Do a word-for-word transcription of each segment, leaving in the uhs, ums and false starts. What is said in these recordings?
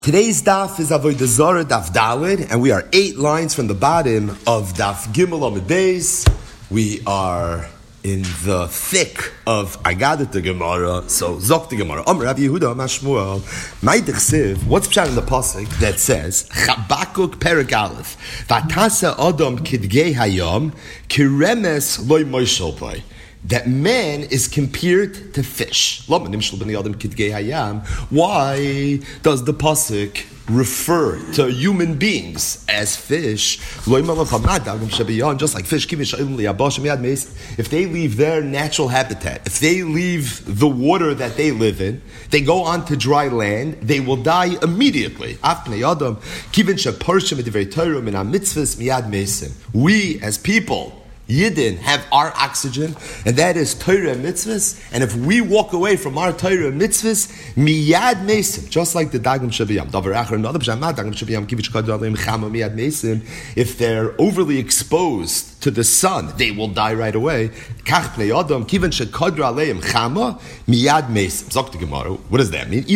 Today's daf is Avodah Zarah Daf Daled, and we are eight lines from the bottom of Daf Gimel Amud Beis. We are in the thick of Agadat the Gemara, so Zok the Gemara. Amar Rav Yehuda Amar Shmuel. Ma'idich Siv. What's pshat in the pasuk that says Chabakuk Perek Aleph Vatasa Adam Kidgei Hayam Kiremes Loy Moishel Pay. That man is compared to fish. Why does the pasuk refer to human beings as fish? Just like fish, if they leave their natural habitat, if they leave the water that they live in, they go on to dry land, they will die immediately. We as people, Yidden, have our oxygen, and that is Torah and mitzvahs. And if we walk away from our Torah and mitzvahs, miyad mesim, just like the Dagim Shabiyam. If they're overly exposed to the sun, they will die right away. What does that mean?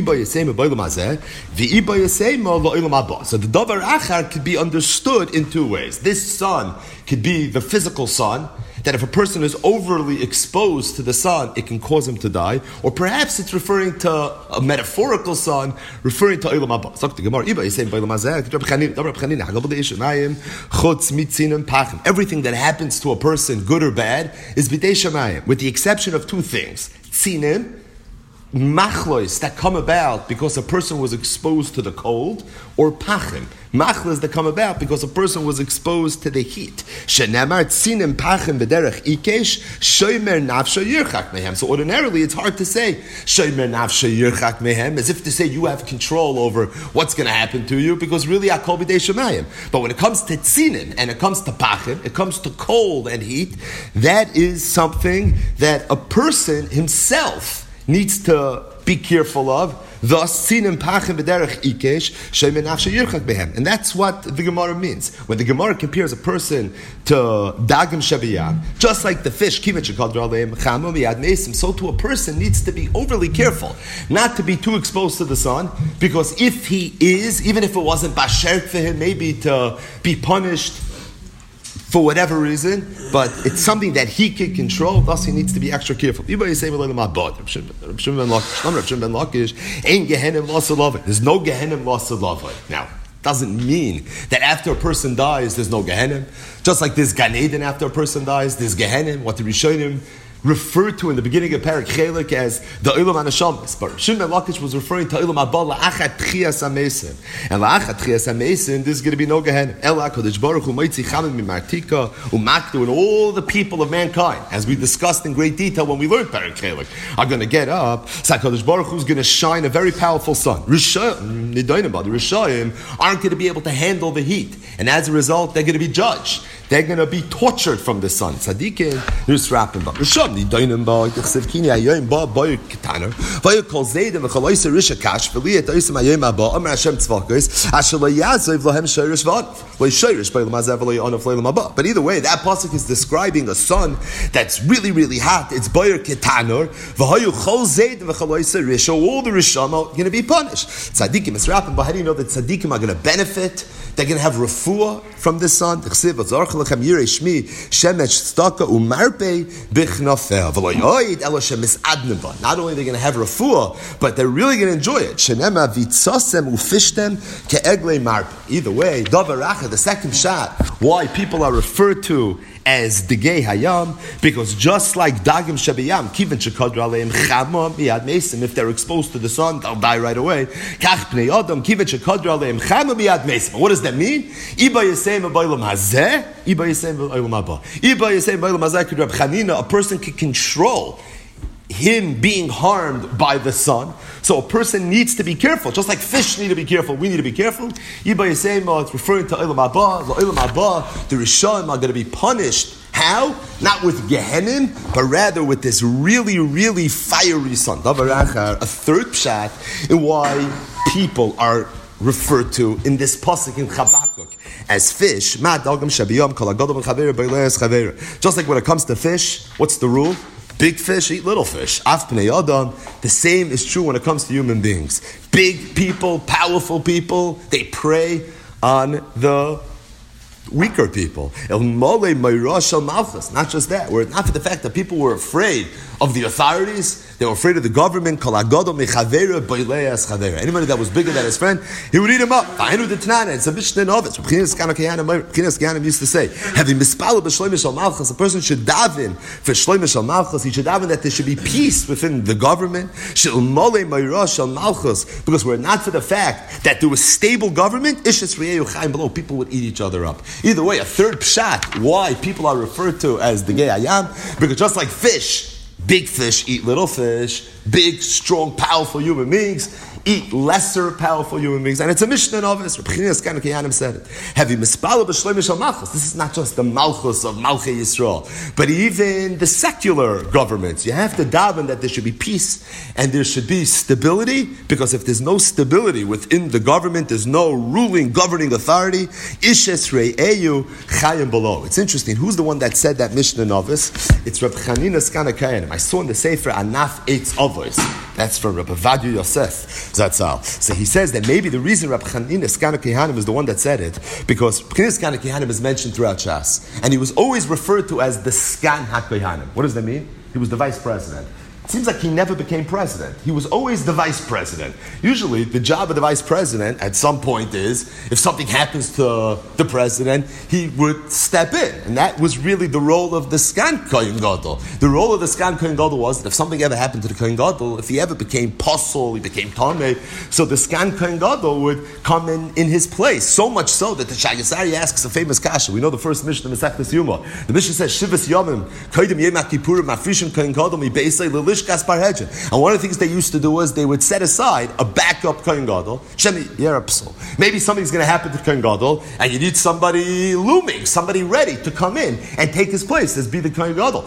So the davar achar could be understood in two ways. This sun could be the physical sun, that if a person is overly exposed to the sun, it can cause him to die. Or perhaps it's referring to a metaphorical sun, referring to Olam Haba. Everything that happens to a person, good or bad, is b'dei shamayim, with the exception of two things. Tzinim, machlois that come about because a person was exposed to the cold, or pachim, machlois that come about because a person was exposed to the heat. Shenemar tzinim pachim b'derech ikesh shomer nafsho yirchak mehem. So ordinarily it's hard to say shomer nafsho yirchak mehem, as if to say you have control over what's going to happen to you, because really akol b'dei shemayim. But when it comes to tzinim and it comes to pachim, it comes to cold and heat, that is something that a person himself needs to be careful of. Thus, and that's what the Gemara means. When the Gemara compares a person to Dagim Shabiyam, just like the fish, so too a person needs to be overly careful, not to be too exposed to the sun, because if he is, even if it wasn't basher for him, maybe to be punished for whatever reason, but it's something that he can control, thus he needs to be extra careful. There's no Gehenim loss of love. Now, doesn't mean that after a person dies, there's no Gehenim. Just like there's Gan Eden after a person dies, there's Gehenim, what the Rishonim referred to in the beginning of Perek Chelik as the Olam HaNeshamas. But Shimon ben Lakish was referring to Olam Haba la'achat tchias hamesim. And la'achat tchias hamesim, there's going to be no Gehenim. Ela Kodesh Baruch Hu moitzi chamim mimartika umakdu, and all the people of mankind, as we discussed in great detail when we learned Perek Chelik, are going to get up. So Kodesh Baruch Hu is going to shine a very powerful sun. Rishayim, the Rishayim aren't going to be able to handle the heat, and as a result, they're going to be judged. They're going to be tortured from the sun. Tzadikin, Nusrapim ba. Risham ni doinem ba. Yichsev kini ayoyim ba boy ketaner. Vayu kol zeidem v'chaloyse risha kash v'li et oisem ayoyim ba. Amar Hashem tzvakos asher lo yazev lohem shirish v'anav. Lo shirish b'olam hazav v'lo yanav l'olam haba. But either way, that pasuk is describing a sun that's really, really hot. It's boyer ketaner. V'hayu kol zeidem v'chaloyse risha. All the risham are going to be punished. Tzadikim Nusrapim ba. How do you know that tzadikim are going to benefit? They're going to have refuah from the sun. Not only are they going to have refuah, but they're really going to enjoy it. Either way, the second shot, why people are referred to as Degei Hayam, because just like Dagim Shabiyam, Kivin Shekadra Aleim Chama Miyad Mesim, if they're exposed to the sun, they'll die right away. Kach Pnei Adam, Kivin Shekadra Aleim Chama Miyad Mesim. What does that mean? Iba Yisem B'Olam Hazeh, Iba Yisem B'Olam Haba. Iba Yisem B'Olam Hazeh, K'Rab Chanina, a person can control him being harmed by the sun. So a person needs to be careful. Just like fish need to be careful, we need to be careful. Iba Yisema, it's referring to Olam Haba. The Olam Haba, the Rishon are going to be punished. How? Not with Gehenim, but rather with this really, really fiery sun. A third pshat in why people are referred to in this pasuk in Chabakuk as fish. Just like when it comes to fish, what's the rule? Big fish eat little fish. Af pnei adam. The same is true when it comes to human beings. Big people, powerful people, they prey on the weaker people. El mole mayrosh al malchus. Not just that. Were it not for the fact that people were afraid of the authorities, they were afraid of the government. Anybody that was bigger than his friend, he would eat him up. It's a Mishnah Novitz. Pchinas Ganim used to say, having mispalel b'shloimish al malchus, a person should daven for shloimish al malchus. He should daven that there should be peace within the government. She'el mole mayrosh al malchus, because were it not for the fact that there was stable government, ishes re'eu chaim below, people would eat each other up. Either way, a third pshat why people are referred to as the gay ayam, because just like fish, big fish eat little fish, big, strong, powerful human beings eat lesser powerful human beings. And it's a Mishnah Novis. Reb Chinas Kan Kiyanim said it. Heavy mispala b'shloimish al malchus. This is not just the malchus of Malchei Yisrael, but even the secular governments. You have to daven that there should be peace and there should be stability, because if there's no stability within the government, there's no ruling, governing authority, ishes re'eyu chayim below. It's interesting. Who's the one that said that Mishnah Novis? It's Reb Chanina Kan Kiyanim. I saw in the Sefer Anaf Eitz Avos. That's from Reb Avadia Yosef Zatzal. So he says that maybe the reason Reb Chanina Kan Kiyanim is the one that said it, because Chanina Kan Kiyanim is mentioned throughout Shas, and he was always referred to as the Skan HaKohanim. What does that mean? He was the vice president. It seems like he never became president. He was always the vice president. Usually, the job of the vice president at some point is, if something happens to the president, he would step in. And that was really the role of the Skan Kohen Gadol. The role of the Skan Kohen Gadol was that if something ever happened to the Kohen Gadol, if he ever became posel, he became tameh, so the Skan Kohen Gadol would come in in his place. So much so that the Shagasari asks a famous kasha. We know the first Mishnah, Masechtas Yuma. The Mishnah says, Shivas Yomim, Kodim Yom Kippurim, Mafrishim Kohen Gadol, Mi Beisei Lilish. And one of the things they used to do was they would set aside a backup Kohen Gadol. Maybe something's going to happen to Kohen Gadol, and you need somebody looming, somebody ready to come in and take his place as be the Kohen Gadol.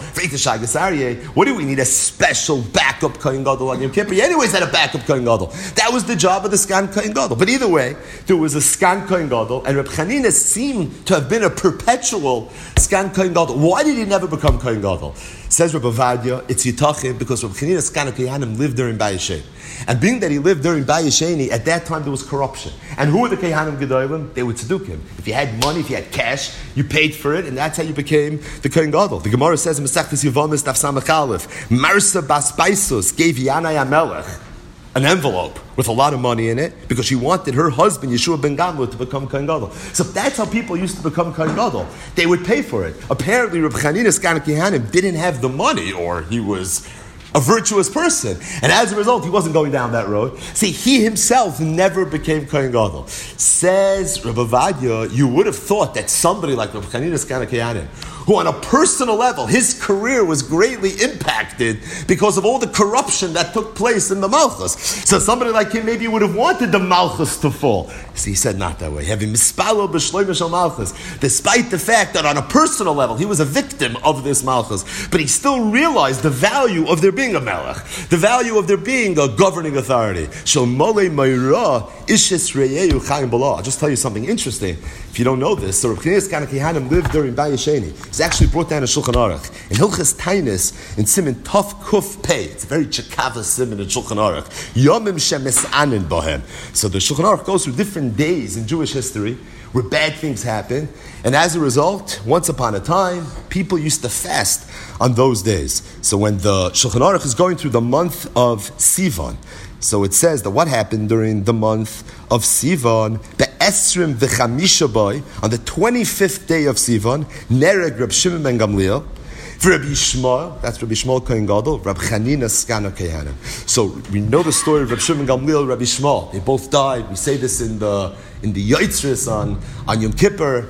What do we need? A special backup Kohen Gadol on Yom Kippur? You anyways had a backup Kohen Gadol. That was the job of the Skan Kohen Gadol. But either way, there was a Skan Kohen Gadol, and Reb Chanina seemed to have been a perpetual Skan Kohen Gadol. Why did he never become Kohen Gadol? Says Reb Avadia, it's Yitachim, because Reb Chanina Kan Kiyanim lived during Bayesheni. And being that he lived during Bayesheni, at that time there was corruption. And who were the Kehanim Gedolim? They would tzeduk. If you had money, if you had cash, you paid for it, and that's how you became the Kohen Gadol. The Gemara says in Masechtas Yevamis Daf Samach Aleph, Marsa Bas Baisus gave Yanai HaMelech an envelope with a lot of money in it, because she wanted her husband, Yeshua ben Gamliel, to become Kohen Gadol. So that's how people used to become Kohen Gadol. They would pay for it. Apparently, Reb Chanina Kan Kiyanim didn't have the money, or he was a virtuous person. And as a result, he wasn't going down that road. See, he himself never became Kohen Gadol. Says Reb Avadia, you would have thought that somebody like Reb Chanina Kan Kiyanim, who on a personal level, his career was greatly impacted because of all the corruption that took place in the Malchus. So somebody like him maybe would have wanted the Malchus to fall. See, he said not that way. Having mispalo b'shloimish al Malchus, despite the fact that on a personal level, he was a victim of this Malchus, but he still realized the value of there being a Melech, the value of there being a governing authority. Shalmole Mayra Ishis Reyeyu Chaim Bala. I'll just tell you something interesting. If you don't know this, so Reb Chanina Kan Kiyanim lived during Bayesheni. It's actually brought down in Shulchan Aruch. In Hilchas Tainis, in Siman Tov Kuf Pei, it's a very Chekava Siman in Shulchan Aruch. Yomim Shemes Anin Bohem. So the Shulchan Aruch goes through different days in Jewish history where bad things happen, and as a result, once upon a time, people used to fast on those days. So when the Shulchan Aruch is going through the month of Sivan, so it says that what happened during the month of Sivan, Be'esrim v'chamisha boy, on the twenty-fifth day of Sivan, Nereg Reb Shimon ben Gamliel, for Rabbi Yishmael, that's Rabbi Yishmael Kohen Gadol, Reb Chanina Kan Kiyanim. So we know the story of Reb Shimon ben Gamliel, Rabbi Yishmael. They both died. We say this in the in the Yotzris on, on Yom Kippur,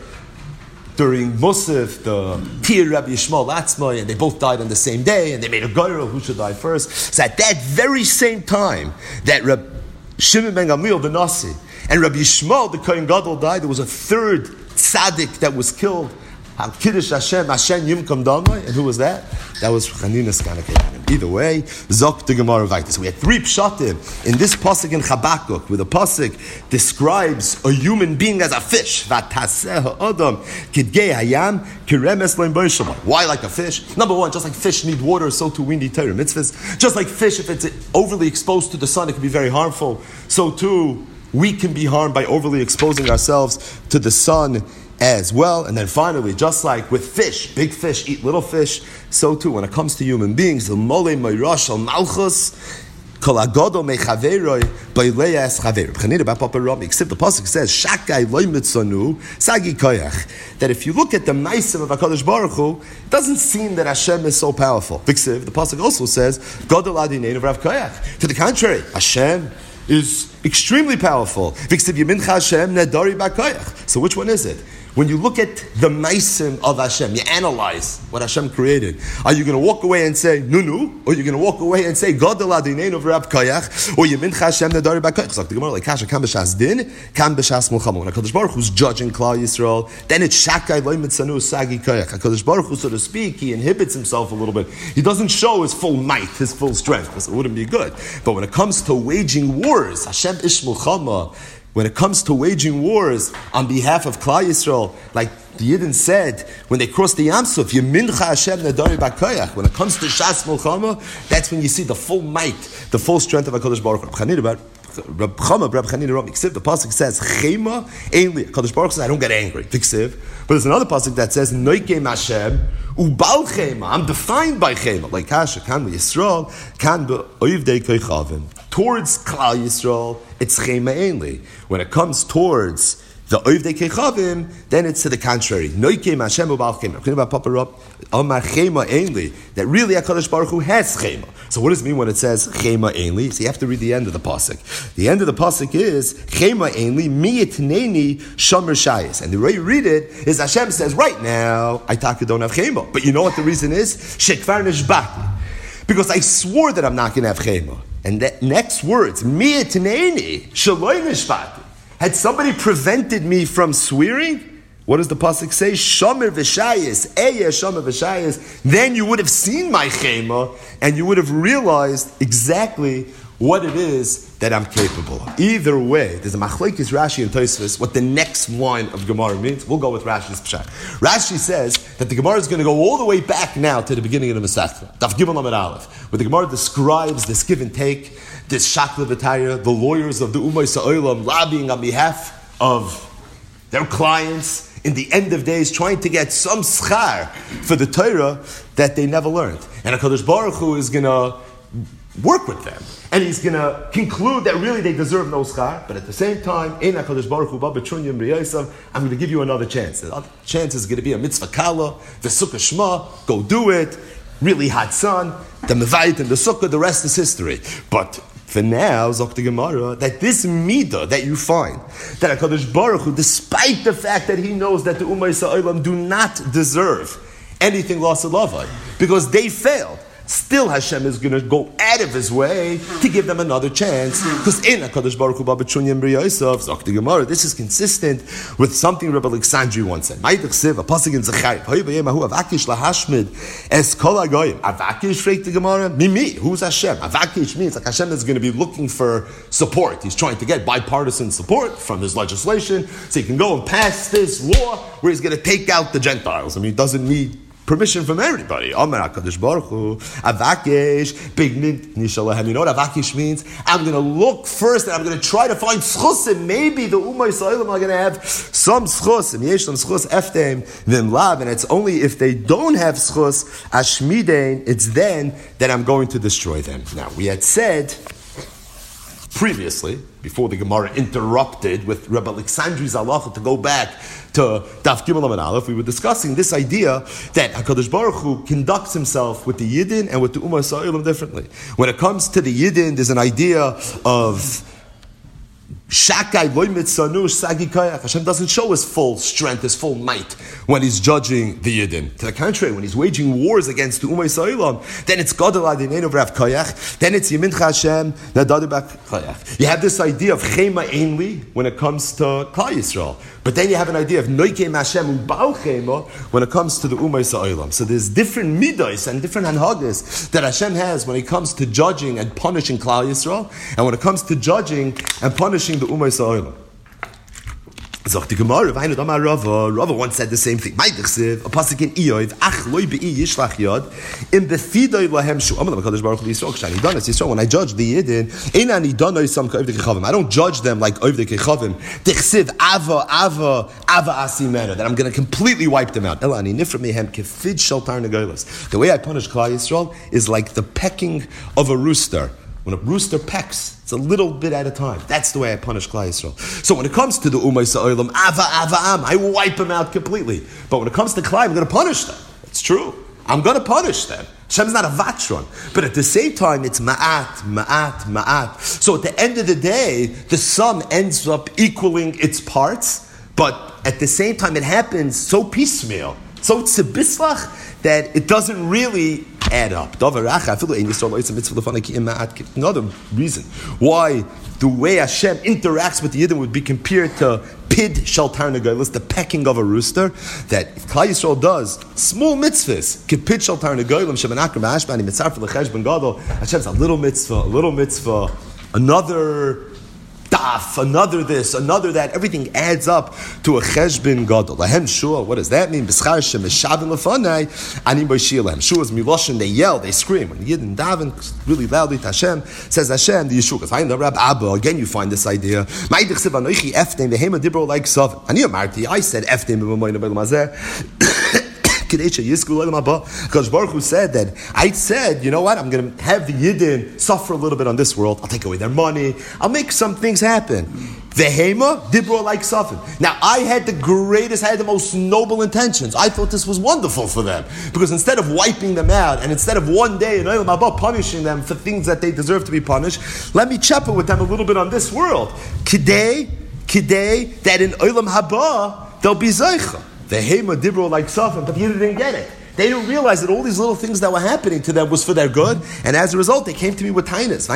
during Musaf, the Tir Rabbi Yishmael Latzmai, and they both died on the same day, and they made a goyrel who should die first. So at that very same time that Reb Shimon ben Gamliel, the Nasi, and Rabbi Yishmael, the Kohen Gadol, died, there was a third tzaddik that was killed. Kiddush Hashem, Hashem Yimkom Damai, and who was that? That was Chanina Kan Kiyanim. Either way, Zok the Gemara Vayta. So we had three pshatim in this pasuk in Habakkuk, where the pasuk describes a human being as a fish. Vataseh adam kidgei hayam kiremes leim b'shamai. Why like a fish? Number one, just like fish need water, so too we need Torah mitzvahs. Just like fish, if it's overly exposed to the sun, it can be very harmful. So too, we can be harmed by overly exposing ourselves to the sun as well. And then finally, just like with fish, big fish eat little fish, so too when it comes to human beings, the mole meirash al malchus kol agodo mechaveroi b'leya es chaver. B'chanida b'papa Rami. Except the pasuk says shakai loy mitzanu sagi koyach. That if you look at the ma'asim of Hakadosh Baruch Hu, it doesn't seem that Hashem is so powerful. V'ksiv, the pasuk also says godol adinein of Rav Koyach. To the contrary, Hashem is extremely powerful. V'ksiv yemincha Hashem nedari b'koyach. So which one is it? When you look at the ma'asim of Hashem, you analyze what Hashem created. Are you going to walk away and say, no, no? Or are you going to walk away and say, Godel adinein of Rab Koyach? Or Yemincha Hashem nedari b'koyach? So the Gemara like, Kasha, kam b'shas din, kam b'shas mulchama. When HaKadosh Baruch Hu's judging Klal Yisrael, then it's shakai loy mitzanu sagi koyach. HaKadosh Baruch Hu, so to speak, he inhibits himself a little bit. He doesn't show his full might, his full strength, because it wouldn't be good. But when it comes to waging wars, Hashem ish mulchama, when it comes to waging wars on behalf of Klal Yisrael, like the Yidden said when they crossed the Yam Suf, Yemincha Hashem nedari b'koyach. When it comes to Shas Mulchama, that's when you see the full might, the full strength of HaKadosh Baruch Hu. Reb Chama, Reb Chanina Rami. The pasuk says Chema Einli. HaKadosh Baruch says, I don't get angry. Fiksiv. But there's another pasuk that says Noikem Hashem Ubal Chema. I'm defined by Chema. Like Kasha, Kan Yisrael, Kan Be'oivdei Koichavim. Towards Klal Yisrael, it's Chema Einli. When it comes towards the Oivdei Kechavim, then it's to the contrary. Noikem Hashem Ubal Chema. I'm about Papa Rob. Amar Chema Einli. That really HaKadosh Baruch Hu has Chema. So what does it mean when it says Chema Einli? So you have to read the end of the pasuk. The end of the pasuk is Chema Einli mi itneni shomer shayis. And the way you read it is Hashem says, right now I taka don't have Chema. But you know what the reason is? Shekvar nishbati. Because I swore that I'm not going to have Chema. And that next words, mi itneni shaloi nishbati. Had somebody prevented me from swearing? What does the pasuk say? Shomer v'shayis, eya shomer v'shayis. Then you would have seen my chema, and you would have realized exactly what it is that I'm capable of. Either way, there's a machlekes Rashi and Tosfos what the next line of Gemara means. We'll go with Rashi's pshat. Rashi says that the Gemara is going to go all the way back now to the beginning of the Masechta, Daf Gimel Amud Aleph, where the Gemara describes this give and take, this shakla v'tayra, the lawyers of the Ummah Sa'olam lobbying on behalf of their clients in the end of days, trying to get some schar for the Torah that they never learned. And HaKadosh Baruch Hu is going to work with them. And he's going to conclude that really they deserve no schar, but at the same time, Ein HaKadosh Baruch Hu ba b'trunyim b'yosav, I'm going to give you another chance. The other chance is going to be a mitzvah kala, the sukkah shema, go do it, really hot sun, the mevayit and the sukkah, the rest is history. But for now, Zok the Gemara, that this midah that you find, that HaKadosh Baruch Hu, despite the fact that he knows that the Ummah Yisraelim do not deserve anything lost of lavai, because they failed, still Hashem is going to go out of his way to give them another chance, because in HaKadosh Baruch Hu b'trunyim b'yosav, Zok the Gemara, this is consistent with something Rabbi Alexandri once said. Ma'idach siv, a pasuk in Zechariah, Hoy v'yemahu avakish lahashmid es kol hagoyim. Avakish, freak the Gemara, mimi, who's Hashem? Avakish means like Hashem is going to be looking for support. He's trying to get bipartisan support from his legislation, so he can go and pass this law where he's going to take out the Gentiles. I mean, he doesn't need permission from everybody. Amar HaKadosh Baruch Hu, Avakish, big nishalahem. You know what Avakish means? I'm going to look first and I'm going to try to find schusim. Maybe the Ummah Yisraelim are going to have some schusim. Yesh some schus eftem v'im lav. And it's only if they don't have schus, ashmidein, it's then that I'm going to destroy them. Now, we had said previously, before the Gemara interrupted with Rabbi Alexandri's halacha to go back to Daf Gimel Amud Aleph, we were discussing this idea that HaKadosh Baruch Hu conducts himself with the Yidden and with the Ummah Yisraelim differently. When it comes to the Yidden, there's an idea of Shakai loy mitzanush sagi kayach. Hashem doesn't show his full strength, his full might when he's judging the Yidden. To the contrary, when he's waging wars against the Umay Sa'ilam, then it's Gadol Adinain of Rav Kayach, then it's Yemincha Hashem Nadadibak Kayach. You have this idea of Chema Einli when it comes to Klal Yisrael. But then you have an idea of Noikem Hashem Ubal Chema when it comes to the Umay Sa'ilam. So there's different midos and different hanhagas that Hashem has when it comes to judging and punishing Klal Yisrael, and when it comes to judging and punishing the Umay Sa'ilam. Zog the Gemara, Vaynu Damar Rava. Rava once said the same thing. My Dechsev, a pasuk in Iyov, Ach loy be'i yishlach yod, im befidoi lahem shu. Amalem HaKadosh Baruch Hu Yisrael, K'shani Donas Yisrael. When I judge the Yidden, Einani Donoi Sam Ka'ovdei Kechavim. I don't judge them like Ovdei Kechavim. Dechsev Ava Ava Ava Asimena. That I'm going to completely wipe them out. Elani Nifra Mehem Kefid Shel Tarnagolos. The way I punish Klal Yisrael is like the pecking of a rooster. When a rooster pecks, it's a little bit at a time. That's the way I punish Klal Yisrael. So when it comes to the Umay Sa'ilam, Ava Ava Am, I wipe them out completely. But when it comes to Klal, I'm going to punish them. It's true. I'm going to punish them. Hashem's not a vatron. But at the same time, it's ma'at, ma'at, ma'at. So at the end of the day, the sum ends up equaling its parts. But at the same time, it happens so piecemeal, so tzibislach, that it doesn't really add up. Another reason why the way Hashem interacts with the Yidden would be compared to pid shel tarnagolos, the pecking of a rooster, that if Klal Yisrael does small mitzvahs, kipid shel tarnagolim, shemanakram hashbani mitzarf lecheshbon gadol, Hashem's a little mitzvah, a little mitzvah, another daf, another this, another that. Everything adds up to a cheshbon gadol. Lahem shua. What does that mean? B'schar shem eshavim lefanai ani b'shir lahem shua is miloshin. They yell, they scream. When Yidden daven really loudly to Hashem, says Hashem the Yeshua. Find the Rab Abba again. You find this idea. Ma'idich siv anoichi eftem v'hema dibro like sav. Ani amarti. I said eftem b'moyin b'lamazeh. Because Baruch Hu said that I said, you know what, I'm going to have the Yidden suffer a little bit on this world. I'll take away their money. I'll make some things happen. Vehema dibro like suffer. Now I had the greatest, I had the most noble intentions. I thought this was wonderful for them, because instead of wiping them out and instead of one day in Olam Haba punishing them for things that they deserve to be punished, let me chapel with them a little bit on this world. Kidei, kidei, that in Olam Haba they'll be zeicha. The Hema Dibro like Safan, but you didn't get it. They didn't realize that all these little things that were happening to them was for their good, and as a result, they came to me with tainas.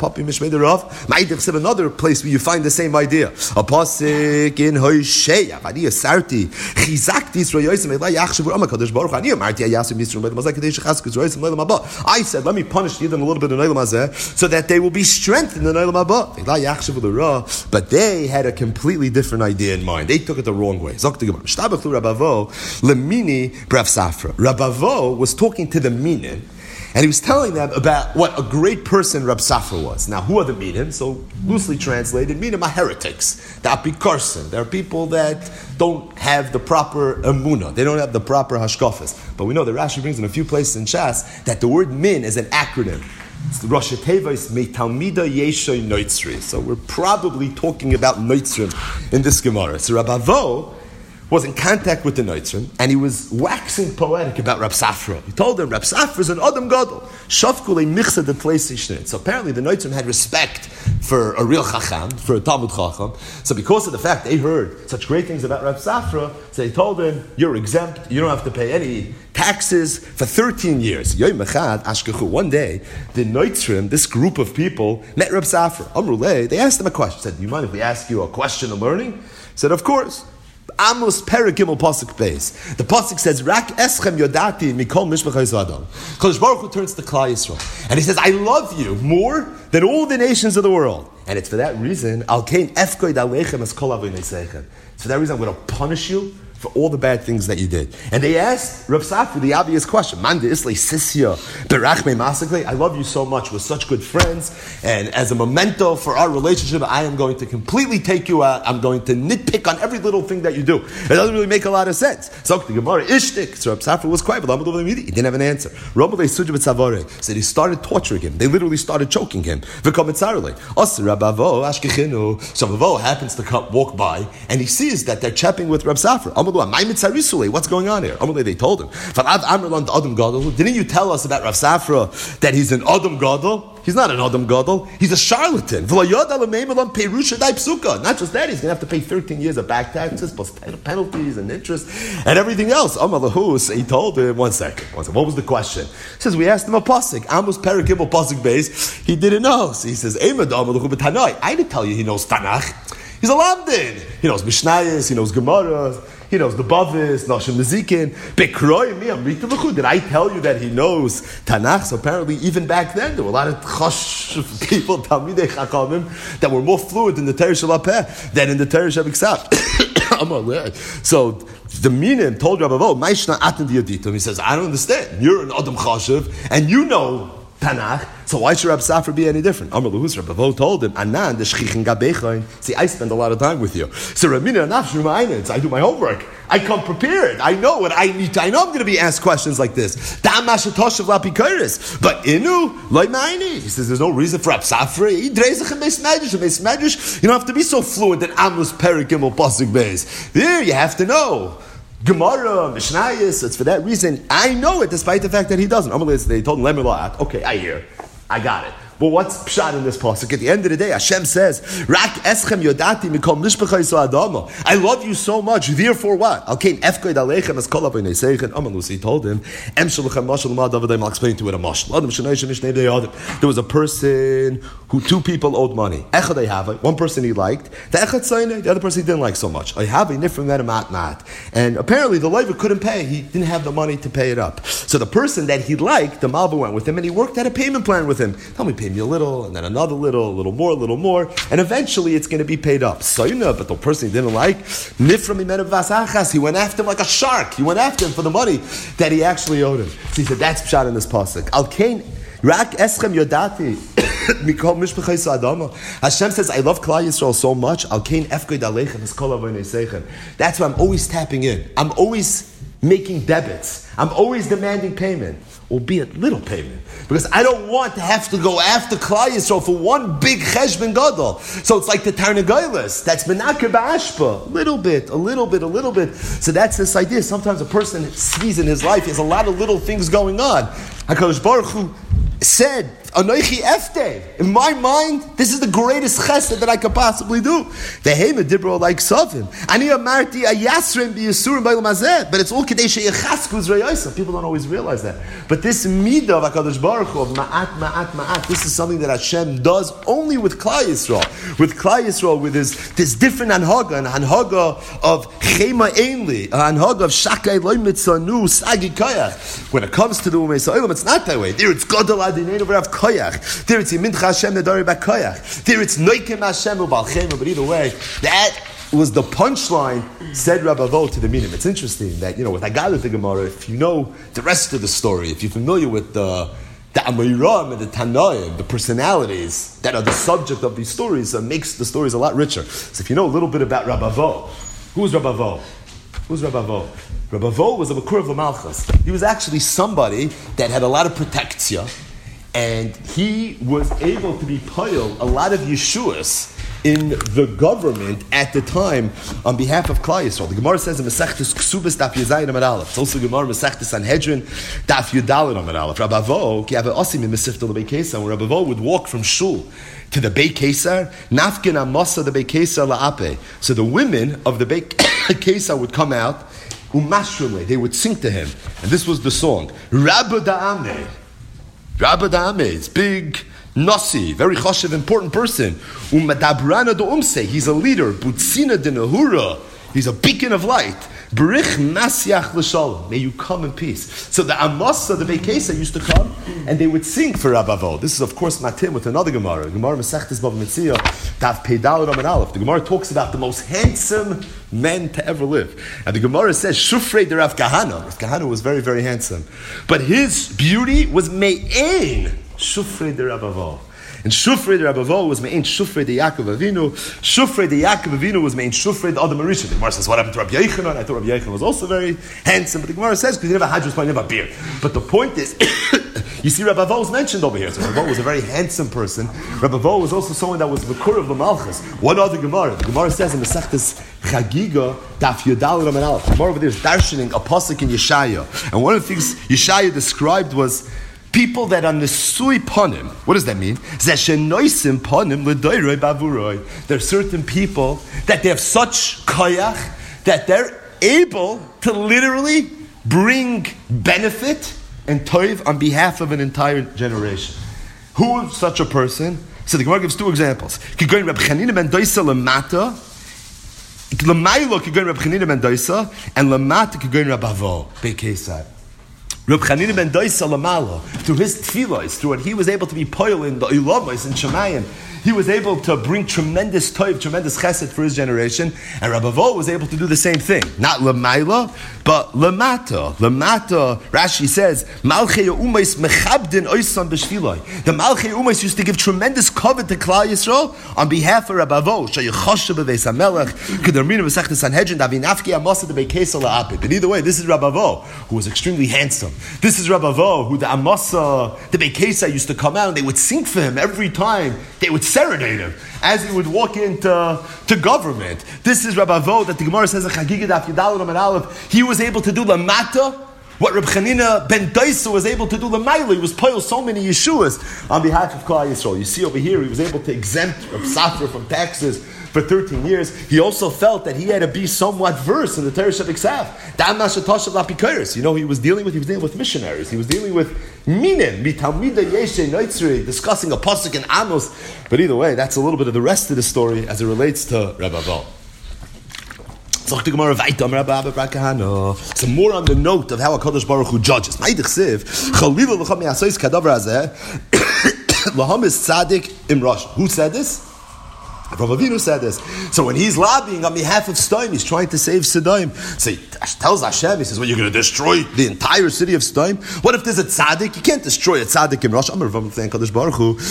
Another place where you find the same idea. A pasuk in Hosea, V'ani Sarti, Chizakti Yisrael Yosem Elai Yachshavu Am HaKadosh Baruch Hu, Ani Amarti Ayasim Yisrael Me'elam Hazeh Kadei Shechasku Yisrael Me'elam Haba. I said, let me punish Yidden a little bit in Olam Hazeh, so that they will be strengthened in Olam Haba. Elai Yachshavu L'Ra, but they had a completely different idea in mind. They took it the wrong way. Zok Gemara. Shtabachlu Rabavo Lemini Brav Safra. Rabavo was talking to the Minin, and he was telling them about what a great person Rab Safra was. Now, who are the Minim? So, loosely translated, Minim are heretics. The Apikarsim. There are people that don't have the proper emunah. They don't have the proper hashkafas. But we know that Rashi brings in a few places in Shas that the word min is an acronym. It's the Rosh Tevos Meitalmida Yeshoy Noitzri. So we're probably talking about Noitzrim in this Gemara. So Rabavo was in contact with the Noitzrim, and he was waxing poetic about Rab Safra. He told them, Rab Safra is an Adam Gadol. Shavkule michsa de place. So apparently the Noitzrim had respect for a real Chacham, for a Talmud Chacham. So because of the fact they heard such great things about Rab Safra, so they told him, you're exempt, you don't have to pay any taxes for thirteen years. One day, the Noitzrim, this group of people, met Rab Safra. Amruleh, they asked him a question. Said, do you mind if we ask you a question of learning? He said, of course. Amos Perigimel Pasuk Beis. The Pasuk says, Rak Eschem Yodati Mikol Mishpachos Adam. Kodesh Baruch Hu turns to Klal Yisrael, and he says, I love you more than all the nations of the world. And it's for that reason, Al Kain Efkoid Alechem as Kol Avoy Neseichem. It's for that reason I'm going to punish you for all the bad things that you did. And they asked Rav Safra the obvious question, Man de Islay Sisya Berachme Masakle, I love you so much, we're such good friends, and as a memento for our relationship, I am going to completely take you out, I'm going to nitpick on every little thing that you do. It doesn't really make a lot of sense. So the Gemara, Ishtik, so Rav Safra was quiet, but he didn't have an answer. So they started torturing him, they literally started choking him. So Rabavo happens to come, walk by, and he sees that they're chapping with Rav Safra. What's going on here? They told him. Didn't you tell us about Rav Safra that he's an Adam Gadol? He's not an Adam Gadol. He's a charlatan. Not just that, he's going to have to pay thirteen years of back taxes plus penalties and interest and everything else. He told him, one second, one second. What was the question? He says, we asked him a pasuk. Amos Perakibel pasuk base. He didn't know. So he says, I didn't tell you he knows Tanakh. He's a Lamdin. He knows Mishnayos, he knows Gemara, he knows the Bavis, Nashim Nezikin. Bekroy me, I'm Rita L'chud. Did I tell you that he knows Tanakh? So apparently, even back then, there were a lot of chosh people, Talmidei Chachamim, that were more fluent in the Torah Shalapeh than in the Torah Shabiksab. So the Minim told Rabbi Vo, Maishna Atan Diaditum. He says, I don't understand. You're an Adam Chashiv, and you know Tanakh, so why should Rab Safra be any different? Amar Luhus, Rabbi Vo told him, Anan, the Shchichin Gabechain. See, I spend a lot of time with you. So Ramina Nafshu Ma'ainins, I do my homework. I come prepared. I know what I need to. I know I'm going to be asked questions like this. But Inu, Loi Ma'aini. He says, there's no reason for Rab Safra. You don't have to be so fluent in Amos Perik Gimel Pasuk Beis. There, you have to know Gemara, Mishnayos, it's for that reason. I know it, despite the fact that he doesn't. They told him, let me lot. Okay, I hear. I got it. But what's pshat in this pasuk? At the end of the day, Hashem says, Rak eschem yodati mikol mishpachai so adama. I love you so much, therefore what? Alkein efkoid aleichem es kol avay neiseichen. Amalusi told him, Em shalachem mashal ma davadayim, I'll explain to it a mashal. Adam shenay shenishnei deyadam. There was a person who two people owed money. Echad I have it. One person he liked. The echad sayne, the other person he didn't like so much. I have a nifrim that mat mat. And apparently the leiva couldn't pay. He didn't have the money to pay it up. So the person that he liked, the malva went with him, and he worked out a payment plan with him. Tell me, pay me a little, and then another little, a little more, a little more, and eventually it's going to be paid up. So you know, but the person he didn't like, nifrim imena vasachas, he went after him like a shark. He went after him for the money that he actually owed him. So he said, that's pshat in this pasuk. Al kain rak eschem yodati. Hashem says, I love Klal Yisrael so much. Al kain efkoid aleichem es kol avay neiseichen. That's why I'm always tapping in. I'm always making debits. I'm always demanding payment, albeit little payment, because I don't want to have to go after Klal Yisrael for one big cheshbon gadol. So it's like the Tarnagoyles, that's menakir ba'ashpa, a little bit, a little bit, a little bit. So that's this idea. Sometimes a person sees in his life, he has a lot of little things going on. HaKadosh Baruch Hu said, Anoichi Efte. In my mind, this is the greatest chesed that I could possibly do. The Hema Dibro like Sovim. Ani Amarti Ayasrim B'Yisurim B'Yom Hazeh. But it's all Kadei She'Yechasku Zrayosah. People don't always realize that. But this midah of HaKadosh Baruch Hu, of Ma'at, Ma'at, Ma'at, this is something that Hashem does only with Klal Yisrael. With Klal Yisrael, with his, this different anhaga, an anhaga of Chema Einli, an anhaga of Shakai Loi Mitzanu, Sagi Koyach. When it comes to the Umei Sa'olam, it's not that way. There it's Gadol Adinenu V'Rav Koyach. There it's Yimincha Hashem Nedari B'Koyach. There it's Noikem Hashem U'Bal Chema. But either way, that was the punchline, said Rabbi Vo to the Minim. It's interesting that, you know, with Haggadah the Gemara, if you know the rest of the story, if you're familiar with the the Amoiram and the Tanoim, the personalities that are the subject of these stories, uh, makes the stories a lot richer. So if you know a little bit about Rabbi Vo, who's Rabbi Vo? Who's Rabbi Vo? Rabbi Vo was a Makur of the Malchus. He was actually somebody that had a lot of protectia, and he was able to be poil a lot of Yeshuas in the government at the time on behalf of Klal Yisrael. The Gemara says in Masechtas Ksubas Daf Yazayin Amud Aleph. It's also Gemara Masechtas Sanhedrin Daf Yudalin Amud Aleph. Rabbi Vo, ki have an osim in Mesifta the Beit Kesar, where Rabbi Vo would walk from Shul to the Beit Kesar, Nafkin Amasa the Beit Kesar La'ape. So the women of the Beit Kesar would come out, Umashule, they would sing to him. And this was the song. Rabba Da'ameh. Rabba Da'ameh, it's big, Nasi, very chashiv, important person. Umadabrana do umse, he's a leader. Butzina de Nahura, he's a beacon of light. Berich Masyach l'shalom, may you come in peace. So the Amasa, the Beit Kesar, used to come and they would sing for Rabbi Vo. This is of course matim with another Gemara. Gemara Masechtas Bava Metzia, Daf Peidal Raman Aleph. The Gemara talks about the most handsome men to ever live. And the Gemara says, Shufrei de Rav Kahana. Rav Kahana was very, very handsome. But his beauty was Me'ein Shufrei de Rabbi Vo. And Shufrei de Rabbi Vo was Me'ein Shufrei de Yaakov Avinu. Shufrei de Yaakov Avinu was Me'ein Shufrei de Adam Arisha. The Gemara says, what happened to Rabbi Yechanan? I thought Rabbi Yechanan was also very handsome. But the Gemara says, because he never had just he never beard. But the point is, You see, Rabbi Vo is mentioned over here. So Rabbi Vo was a very handsome person. Rabbi Vo was also someone that was the core of the Malchus. One other Gemara. The Gemara says in the Masechtas Chagiga, Daf Yudal Raman Aleph. The Gemara over there is darshaning a pasuk in Yeshaya. And one of the things Yeshaya described was people that are nesui panim. What does that mean? Zeshenoisim panim l'doiroi bavuroi. There are certain people that they have such koyach that they're able to literally bring benefit and toiv on behalf of an entire generation. Who is such a person? So the Gemara gives two examples. Kigoyin Reb Chanina ben Doisa lemata, l'maylo kigoyin Reb Chanina ben Doisa, and lemata kigoyin Reb Avo be'kesar. Reb Chanina ben Doisa lamalo, through his tefillos, through what he was able to be poil in the Ilamos and Shemayim, he was able to bring tremendous toiv, tremendous chesed for his generation, and Rabbi Vo was able to do the same thing. Not lemaila, but lemata. Lemata, Rashi says, Malchei Umais mechabdin oisam b'shviloi. The Malchei Umais used to give tremendous covet to Klal Yisrael on behalf of Rabbi Vo. Shayachoshe b'veis hamelech, Kedarmina b'sechta Sanhedrin, Davinafki amasa de beikesa la'apit. But either way, this is Rabbi Vo, who was extremely handsome. This is Rabbi Vo, who the amasa, the beikesa used to come out and they would sing for him every time. They would serenade him as he would walk into to government. This is Rabbi Vo that the Gemara says in Chagiga Daf Yudal Raman Aleph. He was able to do lamata what Reb Chanina ben Doisa was able to do l'mayla. He was poil so many Yeshuas on behalf of Klal Yisrael. You see over here, he was able to exempt Reb Safra from taxes for thirteen years. He also felt that he had to be somewhat versed in the Torah Shabbat Ksav. You know, he was dealing with he was dealing with missionaries. He was dealing with minim, mitalmida yeshe noitzri, discussing a pasuk in Amos. But either way, that's a little bit of the rest of the story as it relates to Rabbi Vo. Some more on the note of how HaKadosh Baruch Hu judges. Who said this? Rabbi Avinu said this. So when he's lobbying on behalf of Sodom, he's trying to save Sodom. So he tells Hashem, he says, well, you're going to destroy the entire city of Sodom? What if there's a tzaddik? You can't destroy a tzaddik in Rosh. I'm going to thank HaKadosh Baruch Hu.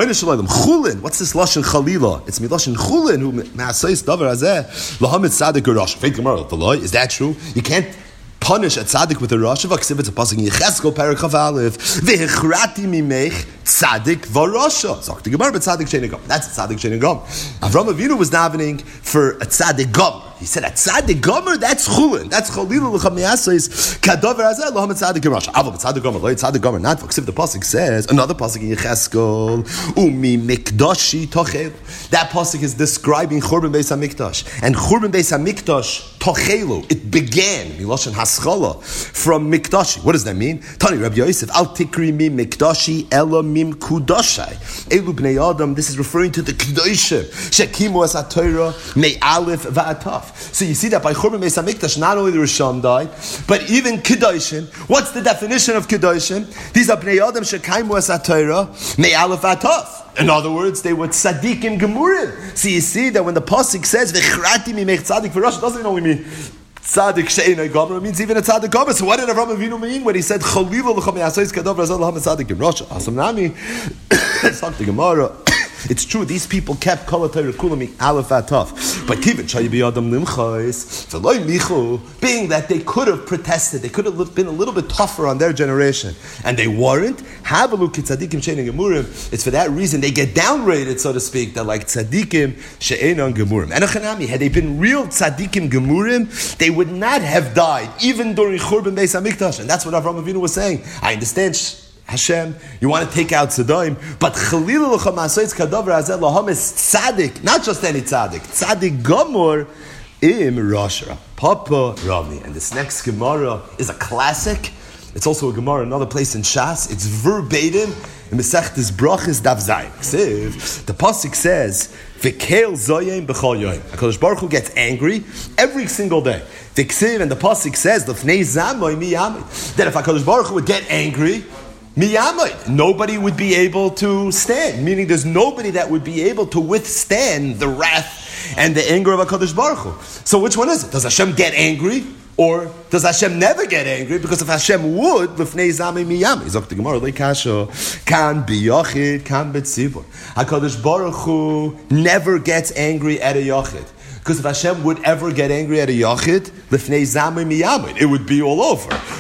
Chulin. What's this Lashon Chalila? It's Milashon Chulin, who ma'asayis davar hazeh, lahamid tzaddik or Rosh. Is that true? You can't punish a tzaddik with a rosh. It's a pasuk in Yecheskel Perek Aleph. Vehechrati mimech tzaddik v'rosha. Zok the Gemara, but tzaddik she'ein gam. That's a tzaddik she'ein gam. Avram Avinu was davening for a tzaddik gomer. He said a tzaddik gomer. That's chulin. That's chalil l'chamiasais kadover hazeh lahem tzaddik rosh. Aval tzaddik gomer. Lo tzaddik gomer. Not for the pasuk says another pasuk in Yecheskel umi mikdashi tochel. That pasuk is describing Churban Beis Hamikdash, and Churban Beis Hamikdash tochelu. It began miloshen haschala from mikdashi. What does that mean? Tani Rabbi Yosef al tikri mi mikdashi ela mim kudashai. Elu bnei Adam. This is referring to the kedoshim shekimu as haTorah mei aleph va'ataf. So you see that by Churban Beis Hamikdash, not only the Rishon died, but even kedoshim. What's the definition of kedoshim? These are bnei Adam shekimu as haTorah mei aleph va'ataf. In other words, they were tzaddikim gemurim. So you see that when the pasuk says v'chrati mimech tzaddik v'rosh, it doesn't only mean tzaddik she'ein gomer, it means even a tzaddik gomer. So what did Avraham Avinu mean when he said chalila l'cham yasayis kadover azal l'ham tzaddik im rosh? Asam nami, it's not the Gemara. It's true, these people kept Kol HaTorah Kulam Aleph Ataf. But Kivin Shayi Adam Limchais, V'loi Michu, being that they could have protested, they could have been a little bit tougher on their generation, and they weren't. Havalu Kitzadikim She'ein Gemurim. It's for that reason they get downrated, so to speak. They're like Tzadikim She'ein Gemurim. And Achanami, had they been real Tzadikim Gemurim, they would not have died, even during Churban Beis Hamikdash. And that's what Avraham Avinu was saying. I understand. Hashem, you want to take out Sodom, but Chalil l'cham asayis kadover hazeh laham is tzaddik, not just any tzaddik, tzaddik gomor im roshra, Papa Rami. And this next Gemara is a classic. It's also a Gemara in another place in Shas. It's verbatim in Masechtas Brachos Daf Zayin. The pasuk says, "V'kel zoyim b'chol yoyim." HaKadosh Baruch Hu gets angry every single day. V'ksiv, and the pasuk says, "L'fnei zamoy mi yamid." That if HaKadosh Baruch Hu would get angry, Miyamid, nobody would be able to stand. Meaning, there's nobody that would be able to withstand the wrath and the anger of HaKadosh Baruch Hu. So, which one is it? Does Hashem get angry, or does Hashem never get angry? Because if Hashem would, l'fnei zami miyamid, Zok the Gemara leikasho kan biyachid kan betzibur. HaKadosh Baruch Hu never gets angry at a yachid. Because if Hashem would ever get angry at a yachid, l'fnei zami miyamid, it would be all over. But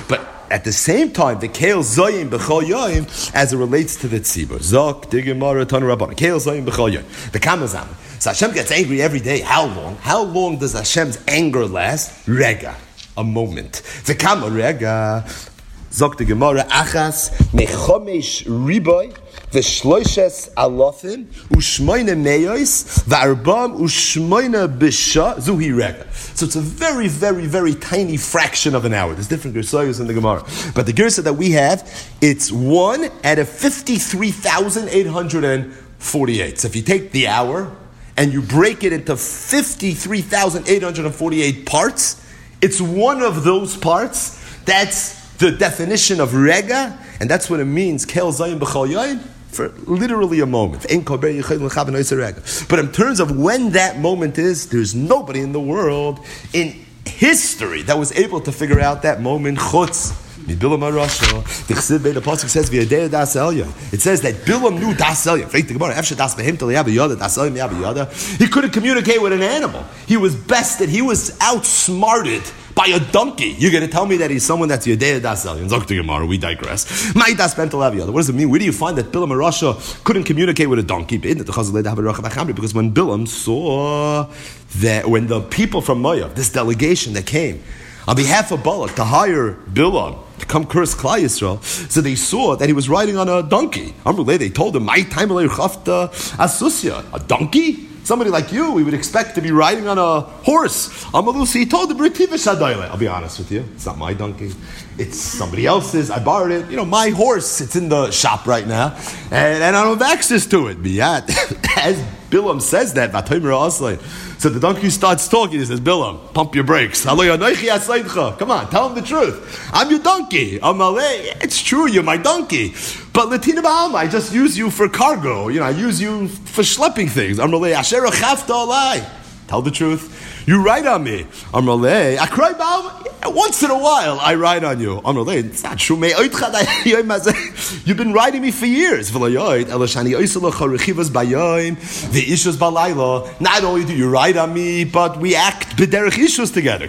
at the same time, the Keil Zoyim B'chol Yoyim, as it relates to the Tzibur. Zok, Digimara, Tanu Rabban. Keil Zoyim B'chol Yoyim. The Kamazam. So Hashem gets angry every day. How long? How long does Hashem's anger last? Rega. A moment. The Kama Rega. Zok, Digimara, Achas, Mechomesh Riboy, V'shloishes Alofim, Ushmoine Meyois, V'arbam, Ushmoine B'sha, Zuhi Rega. So it's a very, very, very tiny fraction of an hour. There's different Gersayos in the Gemara. But the Gersa that we have, it's one out of fifty-three thousand eight hundred forty-eight. So if you take the hour and you break it into fifty-three thousand eight hundred forty-eight parts, it's one of those parts. That's the definition of Rega, and that's what it means, Kel Zayim B'chol Yoyim, for literally a moment. But in terms of when that moment is, there's nobody in the world, in history, that was able to figure out that moment. Chutz. The pasuk says, it says that Bilam knew Das Elyon. He couldn't communicate with an animal. He was bested. He was outsmarted by a donkey. You're going to tell me that he's someone that's Yodea Das Elyon. Zok to Gemara, we digress. What does it mean? Where do you find that Bilam Rasha couldn't communicate with a donkey? Because when Bilam saw that, when the people from Moav, this delegation that came on behalf of Balak to hire Bilam to come curse Klal Yisrael, so they saw that he was riding on a donkey. They told him, "My time asusya, a donkey? Somebody like you, we would expect to be riding on a horse." Amalusi, he told him, I'll be honest with you, it's not my donkey. It's somebody else's. I borrowed it. You know, my horse, it's in the shop right now, and, and I don't have access to it. But as Bilam says that, so the donkey starts talking. He says, Bilam, pump your brakes. Come on, tell him the truth. I'm your donkey. It's true, you're my donkey. But Latina Ba'alma, I just use you for cargo. You know, I use you for schlepping things. Tell the truth. You ride on me. I cry once in a while. I ride on you. It's not true. You've been riding me for years. Not only do you ride on me, but we act b'derech ishus together.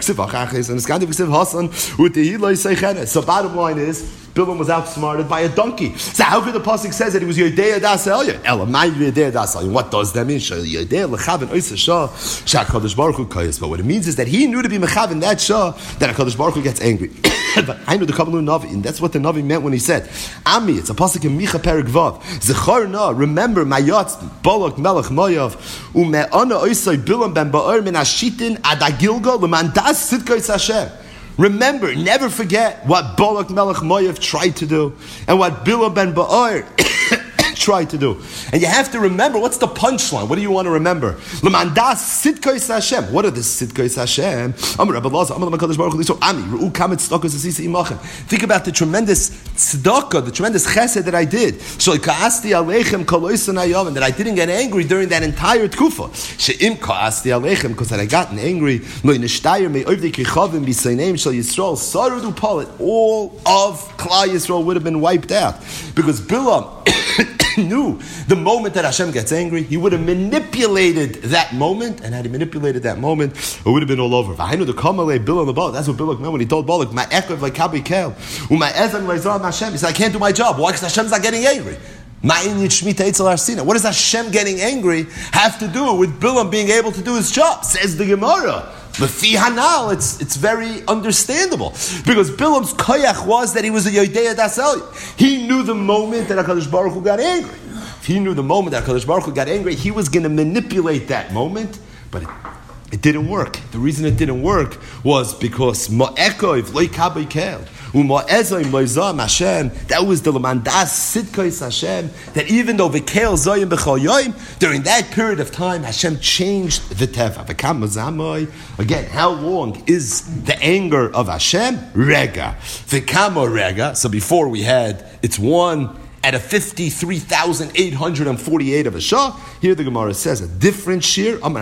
So bottom line is, Bilam was outsmarted by a donkey. So how could the pasuk says that he was Yodea Das Elyon? Ela, my Yodea Das Elyon. What does that mean? Yodea lechaven oisa shah shakadosh baruch hu kayis. But what it means is that he knew to be mechaven that shah that Hakadosh Baruch Hu gets angry. But I know the Kabbalah Navi, and that's what the Navi meant when he said, Ami. It's a pasuk in Micha Perek Vav. Zechar na, remember Mayatz Balak Melech Moav ume'ana oisay Bilam ben Ba'or min Ashitin ad Agilgal leman das sidkos Hashem. Remember, never forget what Balak Melech Moav tried to do and what Bilam ben Ba'or tried to do. And you have to remember, what's the punchline? What do you want to remember? L'mandas sidkos Hashem. What are the sidkos Hashem? Think about the tremendous tzedakah, the tremendous chesed that I did. And that I didn't get angry during that entire tkufa. Because that I gotten angry. All of Klal Yisrael would have been wiped out. Because Bilam knew the moment that Hashem gets angry, he would have manipulated that moment, and had he manipulated that moment, it would have been all over. That's what Bilam meant when he told Balak, "My ekev like kabi kel, u'ma evan le'zam Hashem." He said, "I can't do my job. Why? Because Hashem's not getting angry." What does Hashem getting angry have to do with Bilam being able to do his job? Says the Gemara. Lefi Hanal, it's it's very understandable because Bilam's koyach was that he was a Yodea Das Elyon. He knew the moment that Hakadosh Baruch Hu got angry. If he knew the moment that Hakadosh Baruch Hu got angry, he was going to manipulate that moment, but it, it didn't work. The reason it didn't work was because Ma'ekov loy kabei kel. That was the Lamandas Sidkos Hashem. That even though V'kel Zoyim B'chol Yoyim, during that period of time, Hashem changed the Teva. Again, how long is the anger of Hashem? Rega. V'kama Rega. So before we had, it's one at a fifty-three thousand eight hundred forty-eight of a shah. Here the Gemara says a different shir. The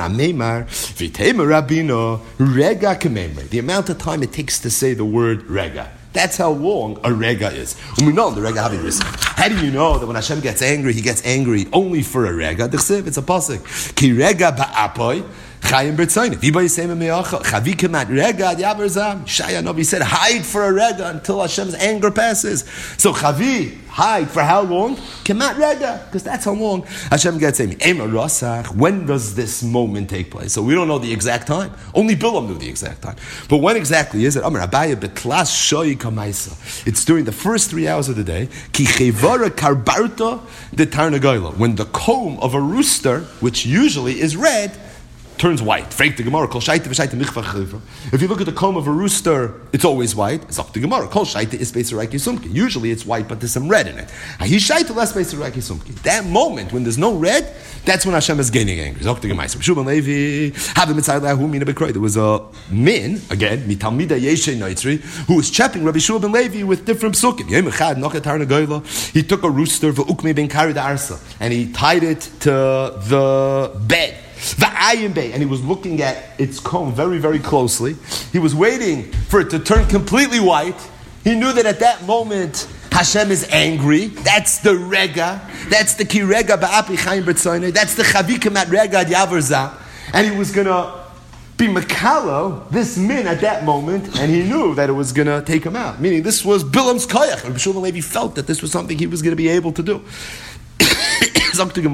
amount of time it takes to say the word Rega. That's how long a rega is. And we know the rega having risk. How do you know that when Hashem gets angry, he gets angry only for a rega? It's a pasuk. Ki rega ba'apoy. Chayim B'Tzayin. V'Iba Yisem Me'acha. Chavi Kemat Rega Ad Yaver Zam. Shaya Novi said, hide for a Rega until Hashem's anger passes. So Chavi, hide for how long? Kemat Rega, because that's how long Hashem gets angry. Ema Rasach. When does this moment take place? So we don't know the exact time. Only Bilam knew the exact time. But when exactly is it? Amar Abaya Betlas Shoy Kamaisa. It's during the first three hours of the day. Ki Chevara Karbarta de Tarnagoyla. When the comb of a rooster, which usually is red, turns white. If you look at the comb of a rooster, it's always white. It's up to Gemara. Usually it's white, but there's some red in it. That moment when there's no red, that's when Hashem is gaining anger. There was a min, again, who was chapping Rabbi Shua ben Levi with different psukim. He took a rooster, and he tied it to the bed. And he was looking at its comb very, very closely. He was waiting for it to turn completely white. He knew that at that moment Hashem is angry. That's the rega. That's the ki rega ba'api chayim b'tzoynei. That's the chavikemat rega ad yaverza. And he was going to be makalo, this min at that moment, and he knew that it was going to take him out. Meaning this was Bilam's koyach. Rabbi Shua ben Levi felt that this was something he was going to be able to do. When the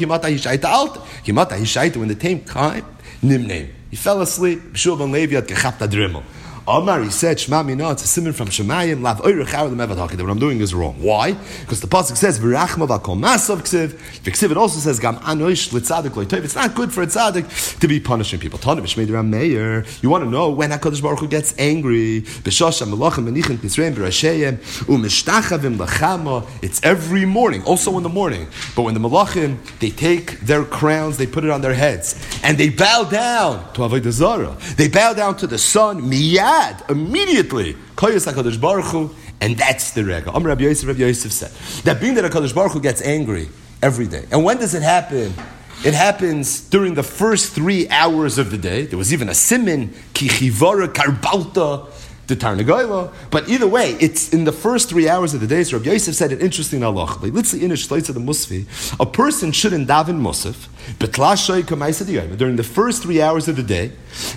time came, nimneim. He fell asleep. Shua ben Levi had gechapt adrimel. Omar, he said, Shema Mina, it's a simon from Shemayim, Lav Oirech Hara Lemevad Hakid. What I'm doing is wrong. Why? Because the pasuk says, V'rachma v'kol masav ksiv. V'ksiv, it also says, Gam anoish l'tzadik lo'itoiv. It's not good for a tzadik to be punishing people. Tana b'shmei Ram Meir. You want to know when HaKadosh Baruch Hu gets angry. B'shosha melachim menichin tisreim b'rashayim. U'mishtachavim l'chama. It's every morning, also in the morning. But when the malachim, they take their crowns, they put it on their heads, and they bow down to Avodah Zarah. They bow down to the sun, miyad. Immediately, Koyos HaKadosh Baruch Hu, and that's the rega. Amar Rabbi Yosef, Rabbi Yosef said that being that HaKadosh Baruch Hu gets angry every day. And when does it happen? It happens during the first three hours of the day. There was even a simin, ki chivara karbalta de tarnagoyla. But either way, it's in the first three hours of the day. So Rabbi Yosef said an interesting halach. Let's see in a shleitz of the musfi, a person shouldn't daven musaf during the first three hours of the day.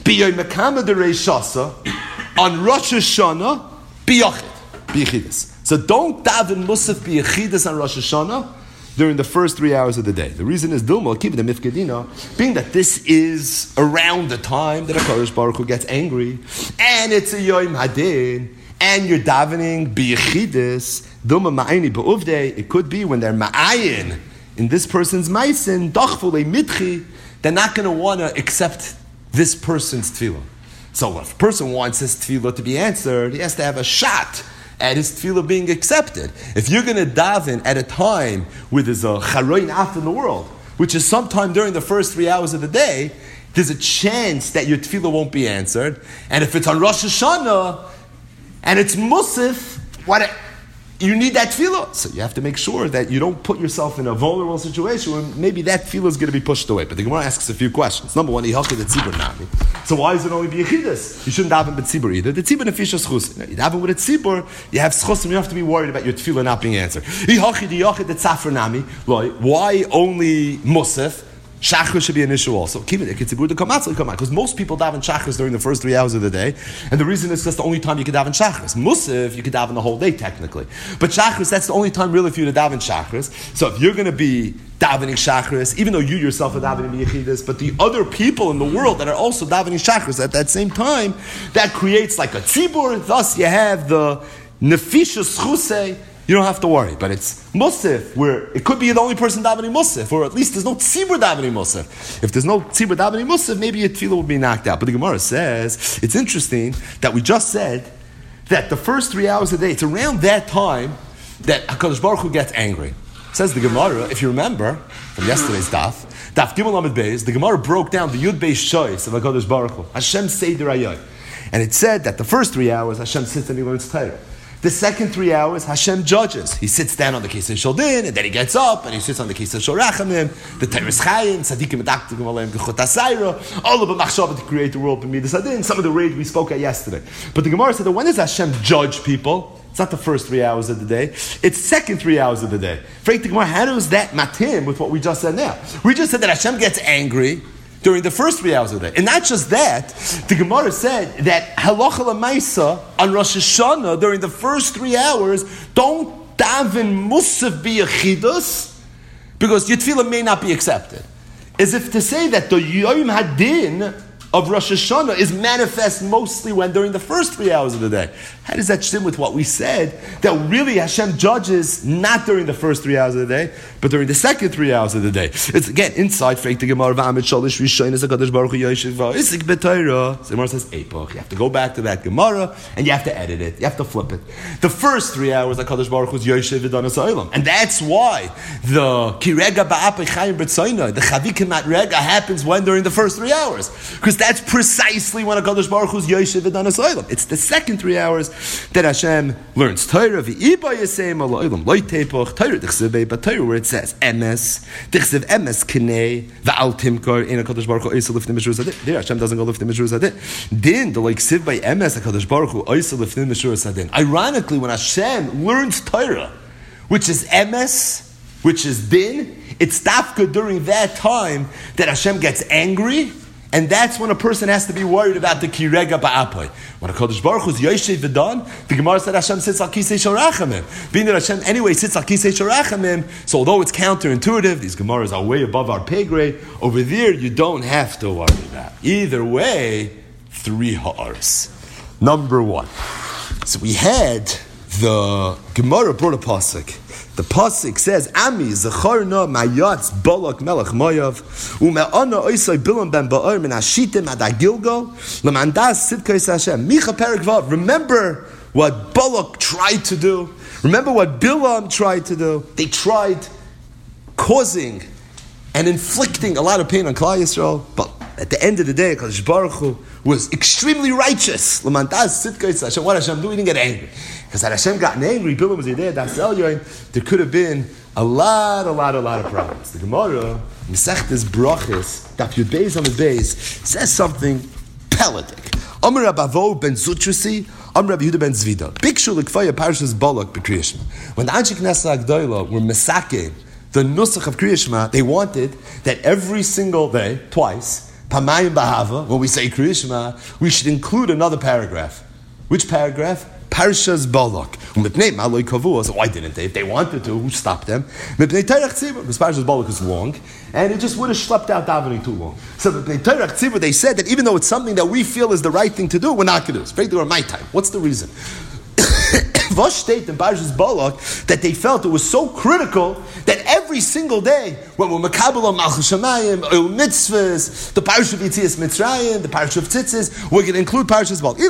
On Rosh Hashanah, biyachid, biyachidus. So don't daven musaf biyachidus on Rosh Hashanah during the first three hours of the day. The reason is Dilma, keep the mifkedina, being that this is around the time that HaKadosh Baruch Hu gets angry, and it's a Yom Hadin, and you're davening biyachidus, Dilma ma'ayni ba'uvdei, it could be when they're ma'ayin in this person's ma'ayin, dachvulei mitchi, they're not going to want to accept this person's tefillah. So if a person wants his tefillah to be answered, he has to have a shot at his tefillah being accepted. If you're going to daven at a time where there's a charoin after in the world, which is sometime during the first three hours of the day, there's a chance that your tefillah won't be answered. And if it's on Rosh Hashanah and it's musaf, what? You need that tefillah. So you have to make sure that you don't put yourself in a vulnerable situation where maybe that tefillah is going to be pushed away. But the Gemara asks a few questions. Number one, so why is it only b'yechidus? You shouldn't daven b'tzibur either. The tzibur nefisha schus. You daven with a tzibur, you have schus, and you don't have to be worried about your tefillah not being answered. Why only musaf? Shachris should be an issue also. Because most people daven Shachris during the first three hours of the day, and the reason is that's the only time you can daven Shachris. Musaf, you can daven the whole day technically. But Shachris, that's the only time really for you to daven Shachris. So if you're going to be davening Shachris, even though you yourself are davening Yechidus, but the other people in the world that are also davening Shachris at that same time, that creates like a tzibur, thus you have the nefisha schusei. You don't have to worry, but it's musaf, where it could be the only person davening musaf, or at least there's no tzibur davening musaf. If there's no tzibur davening musaf, maybe your tefillah will be knocked out. But the Gemara says, it's interesting that we just said that the first three hours of the day, it's around that time that HaKadosh Baruch Hu gets angry. Says the Gemara, if you remember, from yesterday's daf, daf Gimel Lamed Beis, the Gemara broke down the Yud Beis Shoyes of HaKadosh Baruch Hu, Hashem Seder Hayah. And it said that the first three hours, Hashem sits and he learns Torah. The second three hours, Hashem judges. He sits down on the Kisei Shel Din, and then he gets up, and he sits on the Kisei Shel Rachamim, the Teres Chayim, Tzadikim Medaktikim Aleim, Gechut HaSayra, all of the Machshava to create the world, B'midas Hadin, some of the rage we spoke at yesterday. But the Gemara said that when does Hashem judge people? It's not the first three hours of the day. It's second three hours of the day. Frank the Gemara, how does that matim with what we just said now? We just said that Hashem gets angry during the first three hours of the day. And not just that, the Gemara said that halacha l'maisa on Rosh Hashanah during the first three hours, don't daven musaf b'yachidus, because your tefillah may not be accepted. As if to say that the Yom Hadin of Rosh Hashanah is manifest mostly when during the first three hours of the day. How does that stem with what we said? That really Hashem judges not during the first three hours of the day, but during the second three hours of the day. It's again inside fake the Gemara v'amid shalish rishayin is a Kadosh Baruch Hu yoshev v'isik b'Torah. So the Gemara says epoch. You have to go back to that Gemara and you have to edit it. You have to flip it. The first three hours of Kadosh Baruch Hu's yoshev v'danas ha'olam, and that's why the kirega ba'apei chayim b'tzoyna, the chavikim rega happens when during the first three hours, because that's precisely when a Kadosh Baruch Hu's yoshev v'danas ha'olam. It's the second three hours that Hashem learns Torah v'iba yasem ha'olam loy tepoch Torah d'chsevei b'Torah, where it says emes d'chsev emes kinei v'al timkar in a Kadosh Baruch Hu oisel lifnei mishur sadin. There Hashem doesn't go lifnei mishur sadin. Din the like siv by emes a Kadosh Baruch Hu oisel lifnei mishur sadin. Ironically, when Hashem learns Torah, which is emes, which is din, it's dafka during that time that Hashem gets angry. And that's when a person has to be worried about the kirega ba'apai. When a Kadosh Baruch Hu's yoshev v'dan, the Gemara said Hashem sits al kisei shel rachamim. Being that Hashem anyway sits al kisei shel rachamim, so although it's counterintuitive, these Gemaras are way above our pay grade. Over there, you don't have to worry about. Either way, three ha'aris. Number one. So we had the Gemara brought a pasuk. The pasuk says, "Ami zacharna mayatz balak melech moyav ume'ana oisay bilam ben ba'or min hashitim ad agilgal lemandas sidkos Hashem." Micha perik vav. Remember what Balak tried to do. Remember what Bilam tried to do. They tried causing and inflicting a lot of pain on Klal Yisrael, but at the end of the day, Kadosh Baruch Hu was extremely righteous. Lemandas sidkos Hashem. What Hashem do? He didn't get angry. Because had Hashem gotten angry, Bilam was there, that's Elyoin, there could have been a lot, a lot, a lot of problems. The Gemara, Mesechtes Brachos, Daf Yud Beis on the base, says something pelatic. Amar Rabavo ben Zutrasi, Amar Rabbi Yehuda ben Zvida. Bikshu l'kfaya parshas Balak b'Kriyashma. When the Anshe Knesset HaGdolah were mesaking the nusach of Kriyashma, they wanted that every single day, twice, Pamayim Bahava, when we say Kriyashma, we should include another paragraph. Which paragraph? Parshas Balak. So why didn't they? If they wanted to, who stopped them? Because Parshas Balak is long, and it just would have schlepped out davening too long. So they said that even though it's something that we feel is the right thing to do, we're not going to do it. It's regular my time. What's the reason? Vosh state in Parshas Balak that they felt it was so critical that every single day when we're Makabel on Malchus Shamayim, Oil Mitzvahs, the Parsha of Yitzias Mitzrayim, the Parsha of Tzitzis, we're going to include Parshas Balak.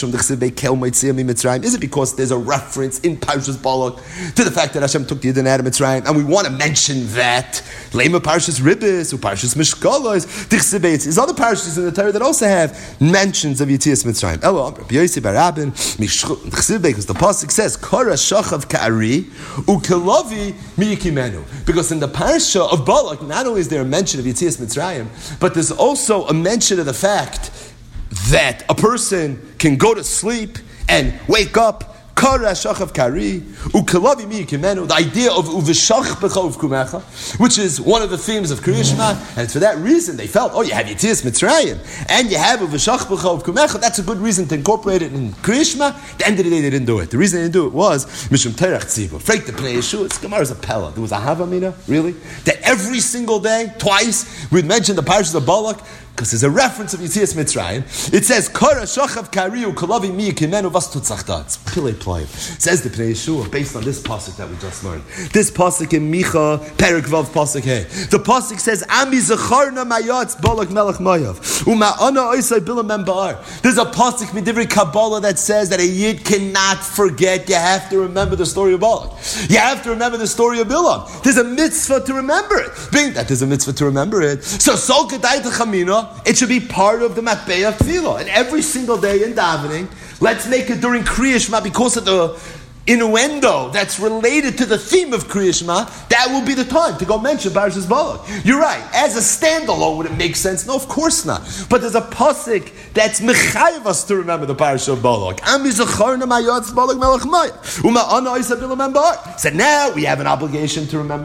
Is it because there's a reference in Parshas Balak to the fact that Hashem took the Yidden out of Mitzrayim, and we want to mention that? Lema Parshas Ribis, or Parshas Mishkalos, there's other Parshas in the Torah that also have mentions of Yitzias Mitzrayim. Elo, Rabbi Yossi bar Rabin, because the pasuk says Kara Shachav Ka'ari Ukelovi Miyikimenu. Because in the parsha of Balak, not only is there a mention of Yitzias Mitzrayim, but there's also a mention of the fact that a person can go to sleep and wake up. Kara Shachav Ka'ari Ukelovi Miyikimenu. The idea of Uveshach B'cha Uvkumecha, which is one of the themes of Kriya Shema, and for that reason they felt, oh, you have Yitzias Mitzrayim and you have Uveshach B'cha Uvkumecha. That's a good reason to incorporate it in Kriya Shema. At the end of the day, they didn't do it. The reason they didn't do it was Mishum Terach Tziva. Freik the Pnei Yeshua. It's Gemara's a pella. There was a Havamina, really, that every single day, twice, we'd mention the parashas of Balak. Because there's a reference of Yitzias Mitzrayim. It says, Kara Shachav Kariu Kalavi Mi Kimenu Vas Tutzachta. It's Pile Playim. Says the Pnei Yeshua, based on this pasuk that we just learned. This pasuk in Micha, Perek Vav pasuk He. The pasuk says, Ami Zacharna Mayatz Balak Melech Mayav. Uma Ana Oisai Bilam Ben Ba'ar. There's a pasuk Midivri Kabbalah that says that a Yid cannot forget. You have to remember the story of Balak. You have to remember the story of Bilam. There's a mitzvah to remember it. Being that there's a mitzvah to remember it. So, Sol Kedai Techamina, it should be part of the matbei of tefillah. And every single day in davening, let's make it during Kriya Shema because of the innuendo that's related to the theme of Kriya Shema. That will be the time to go mention Parshas Balak. You're right. As a standalone, would it make sense? No, of course not. But there's a pasuk that's mechayev us to remember the Parsha of Balak. Ami zacharna mayatz Balak melech maya. Uma ana isa bilam ben bar. So now we have an obligation to remember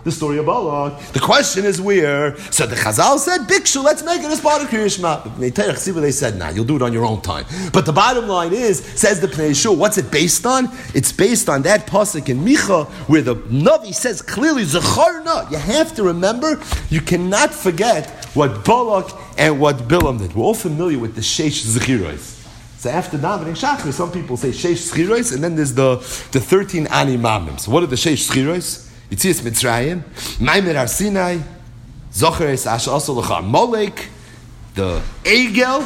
the story of Balak. The question is where. So the Chazal said, Bikshu, let's make it as part of Kriya Shema. See what they said, nah, you'll do it on your own time. But the bottom line is, says the Pnei Yeshua, what's it based on? It's based on that pasuk in Micha, where the Navi says clearly, Zacharna. You have to remember, you cannot forget what Balak and what Bilam did. We're all familiar with the Sheish Zechiros. So after davening Shachar, some people say Sheish Zechiros, and then there's the, the thirteen Ani Mamim. So what are the Sheish Zechiros? Yitzias Mitzrayim, Maimer Har Sinai, Zocheres Asher L'char Molek, the Egel,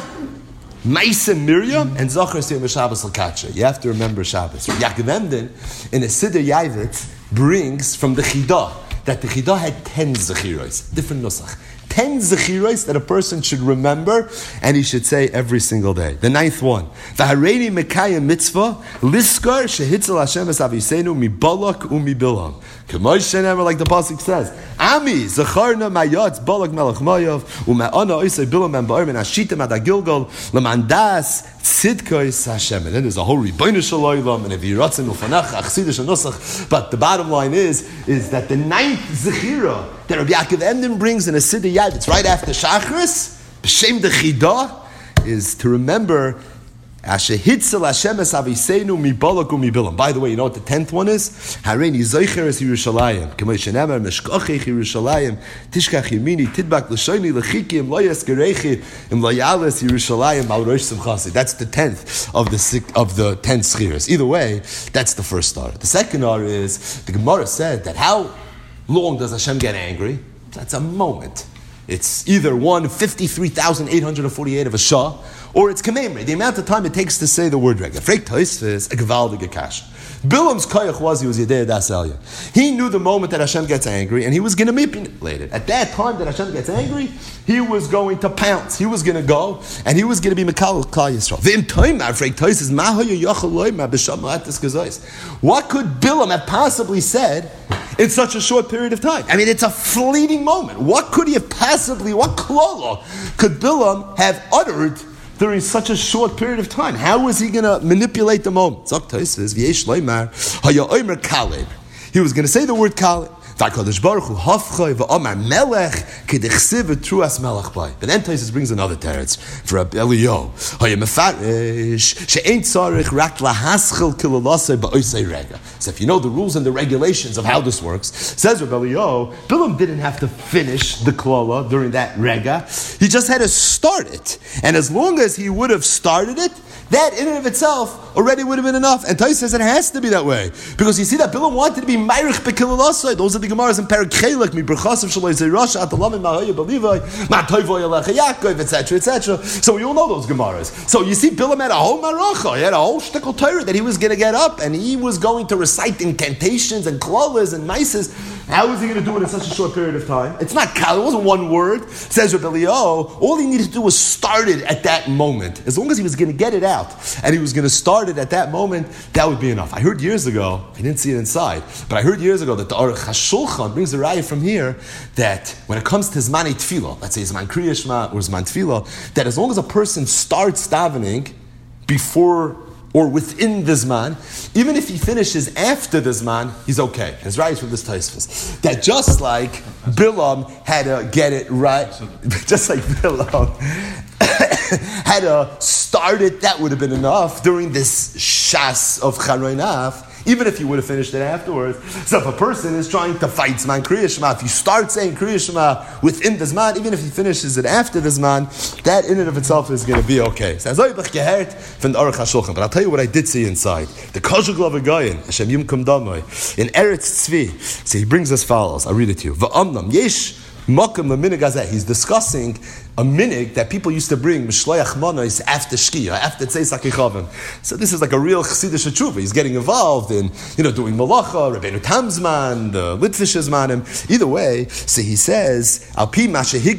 Maisa Miriam, and Zocheres Yom Shabbos L'Katsha. You have to remember Shabbos. Yaakov Emden in a Siddur Yavit brings from the Chidah that the Chidah had ten Zechiros, different nusach. Ten zechiros that a person should remember and he should say every single day. The ninth one. V'hareini mekayim mitzvah liskar shehitzel Hashem es aviseinu mi balak umi bilam. K'moy like the pasuk says, Ami zacharna mayatz balak melech mayav u'ma'ana oisei bilam and ba'ar min hashitim ad ha'gilgal l'mandas tzidkos Hashem. And then there's a whole Ribono Shel Olam and a v'yiratzim u'fanach achsidish nusach. But the bottom line is, is that the ninth zechira that Rabbi Yaakov Emden brings in a Siddur Yad, it's right after Shachris, B'Shem the Chidah, is to remember Asher Hitzel Hashem es aviseinu mi balak u'mi bilam. By the way, you know what the tenth one is? Hareini zoicher es Yerushalayim. K'mo shenemar meshkochech Yerushalayim tishkach yemini tidbak l'shoini l'chiki im lo yaskerechi im lo yales Yerushalayim al rosh simchasi. That's the tenth of the six, of the ten schiras. Either way, that's the first star. The second star is the Gemara said that how long does Hashem get angry? That's a moment. It's either one fifty-three thousand eight hundred forty-eight of a shah, or it's kamemre, the amount of time it takes to say the word rega. Freik Tosfos, a gewaldige kash. Bilam's koyach was he was Yedei Das Elya. He knew the moment that Hashem gets angry, and he was going to manipulate it. At that time that Hashem gets angry, he was going to pounce. He was going to go, and he was going to be Mekal Klal Yisrael. V'im toimar Freik Tosfos ma hoya yachol loyma b'sham ma'atis kazois. What could Bilam have possibly said in such a short period of time? I mean, it's a fleeting moment. What could he have possibly, what klala could Bilam have uttered during such a short period of time? How was he going to manipulate the moment? He was going to say the word Kaleb. But then Tosfos brings another teretz for Rabbi Eliyahu. So if you know the rules and the regulations of how this works, says Rabbi Eliyahu, Bilam didn't have to finish the klala during that rega. He just had to start it. And as long as he would have started it, that in and of itself already would have been enough. And Tosfos says it has to be that way. Because you see that Bilam wanted to be Meirich Bekilalasai. Those are the Gemaras in Perek Chelek, Mi Berchasav Shaloi Zeirasha, Atalamim Mahaya Belivai, Ma Toivoy Alecha Yaakov, et cetera, et cetera. So we all know those Gemaras. So you see Bilam had a whole Maracha, he had a whole shtickle Torah that he was going to get up and he was going to recite incantations and klalas and mices. How was he going to do it in such a short period of time? It's not Kal, it wasn't one word. Says Rabbi Eliyahu, all he needed to do was start it at that moment. As long as he was going to get it out and he was going to start it at that moment, that would be enough. I heard years ago, I didn't see it inside, but I heard years ago that the Aruch HaShulchan brings a raya from here that when it comes to Zmanei Tefillah, let's say Zman Kriya Shema or Zman Tefillah, that as long as a person starts davening before or within the Zman, even if he finishes after the Zman, he's okay. His right is from this Tosfos. That just like Bilam had to get it right, just like Bilam had to start it, that would have been enough during this Shas of Charoinaf, even if you would have finished it afterwards. So if a person is trying to fight Zman Kriya Shema, if you start saying Kriya Shema within the Zman, even if he finishes it after the Zman, that in and of itself is going to be okay. So but I'll tell you what I did see inside. The Kosher Glavagayin, Hashem Yimkum Damoy, in Eretz Tzvi, so he brings as follows. I'll read it to you. Va'amnam yesh Makam minig hazeh. He's discussing a minig that people used to bring mishloach manos after shkia, after tzeis hakichavim. So this is like a real chassidish tshuva. He's getting involved in, you know, doing malacha, Rabbeinu Tam's man, the Litvish zmanim. Either way, so he says, al pi mashehigid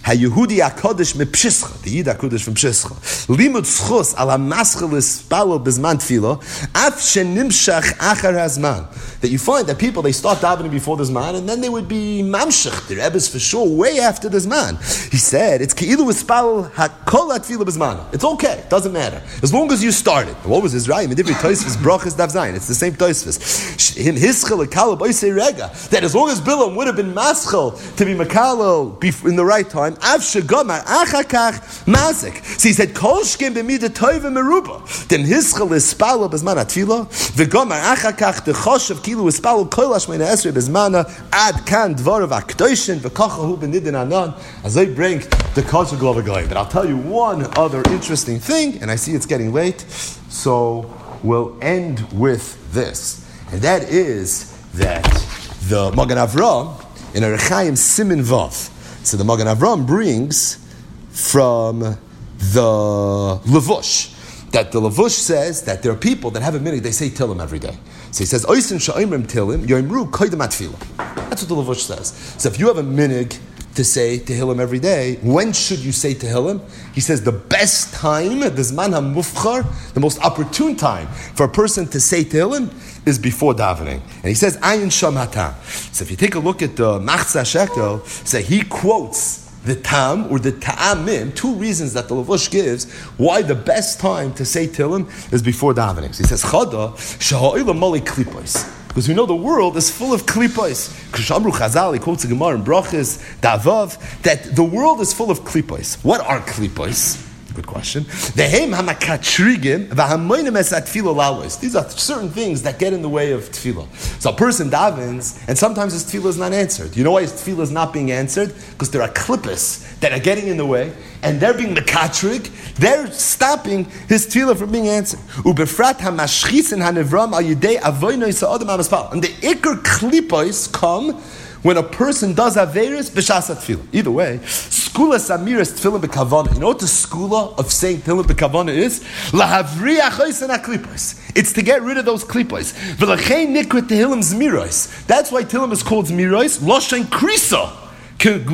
HaYehudi HaKodesh mepshischa, the Yid HaKodesh from Pshischa. Limud schus ala maschel ispalo bizman tefillah, af shenimshach achar hazman. That you find that people, they start davening before the Zman, and then they would be mamshach, the Rebbe's for sure, way after the Zman. He said, it's ki'ilu ispal hakol hatefillah bizman. It's okay, doesn't matter. As long as you started. What was his raya? Medivri Tosfos brachas dav zayin. It's the same Tosfos. In hischel akala boisei rega. That as long as Bilam would have been maschel to be makalo in the right time, av shegomar achakach mazik. So he said, kol shkem b'midah toiva meruba. Then hischel ispal bizman hatefillah, v'gomar achakach dechoshav kilu ispal kol hashmeina esrei bizmana ad kan dvarav akdoishin v'kachahu b'nidin anan. As I bring the kosher glove going. But I'll tell you one other interesting thing, and I see it's getting late, so we'll end with this. And that is that the Magen Avraham in Erechaim Simin Vav. So the Magen Avraham brings from the Levush that the Levush says that there are people that have a minute, they say Tillim every day. So he says, Oisin sha'imrim Tillim, yoimru koydem atfilah. That's what the Levush says. So if you have a minig to say Tehillim every day, when should you say Tehillim? He says the best time, the Zman HaMufchar, the most opportune time for a person to say Tehillim is before davening. And he says, Ayin Sham HaTam. So if you take a look at the Machzah Shekel, so he quotes the Tam or the Ta'amim, two reasons that the Levush gives why the best time to say Tehillim is before davening. So he says, Chada, Shaha'ila Mali Klipos. Because we know the world is full of klipos. Kshamru Chazal, he quotes the Gemara in Brachas, Davav, that the world is full of klipos. What are klipos? Good question. These are certain things that get in the way of tefillah. So a person davens, and sometimes his tefillah is not answered. You know why his tefillah is not being answered? Because there are klippos that are getting in the way, and they're being mekatrig, they're stopping his tefillah from being answered. And the ikar klippos come when a person does averis b'shas tefillah. Either way, skula samiras tefillah b'kavana. You know what the skula of saying tefillah b'kavana is? Lahavriach oisen haklipos. It's to get rid of those klipos. V'lachei nikra tehillim zmiros. That's why tehillim is called zmiros. Loshen krisa. To be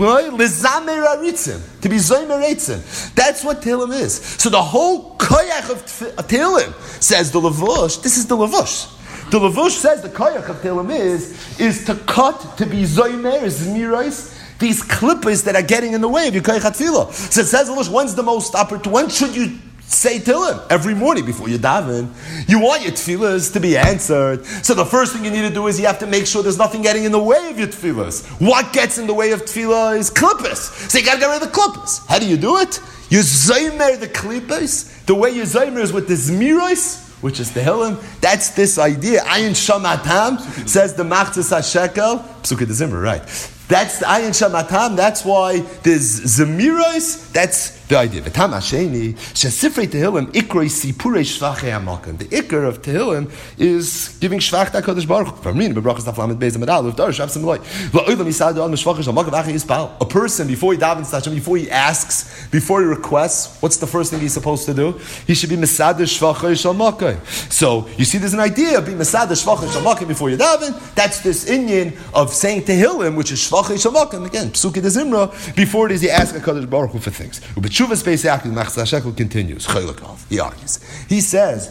zoymer eitzim. That's what Tehillim is. So the whole koyach of Tehillim, says the Levush, this is the Levush. The Levush says the koyach of Tehillim is, is to cut, to be zoymer, zmiros, these clippers that are getting in the way of your koyach tefillah. So it says, Levush, when's the most opportune, when should you say Tehillim? Every morning before you daven. You want your tefillahs to be answered. So the first thing you need to do is you have to make sure there's nothing getting in the way of your tefillahs. What gets in the way of tefillah is klippos. So you got to get rid of the klippos. How do you do it? You zoymer the klippos. The way you zoymer is with the zmiros, which is the Tehillim. That's this idea. Ayin Sham HaTam, says the Machzas HaShekel. Psukei de Zimra, right. That's the Ayin Sham HaTam. That's why there's Zemiros. That's the idea. V'tam Hasheni, Shesifrei Tehillim, Ikroi Sipurei Shvachei HaMakom. The Ikr of Tehillim is giving Shvach to HaKadosh Baruch Hu. V'amrin, B'brachas Taflamet Beis Amad Aleph, Darash Avsim Loi. V'oilam Yisadu Al Mishvachei HaMakom V'achei Yispal. A person, before he davens to Hashem, before he asks, before he requests, what's the first thing he's supposed to do? He should be Mesader Shvachei HaMakom. So, you see there's an idea of being Mesader Shvachei HaMakom before you daven. That's this inyan of saying Tehillim, which is Shvachei HaMakom. Again, Psukei de Zimra, before it is he asks HaKadosh Baruch Hu for things. Shuvas Beis Yaakov, Machzah Shekel continues. He argues. He says,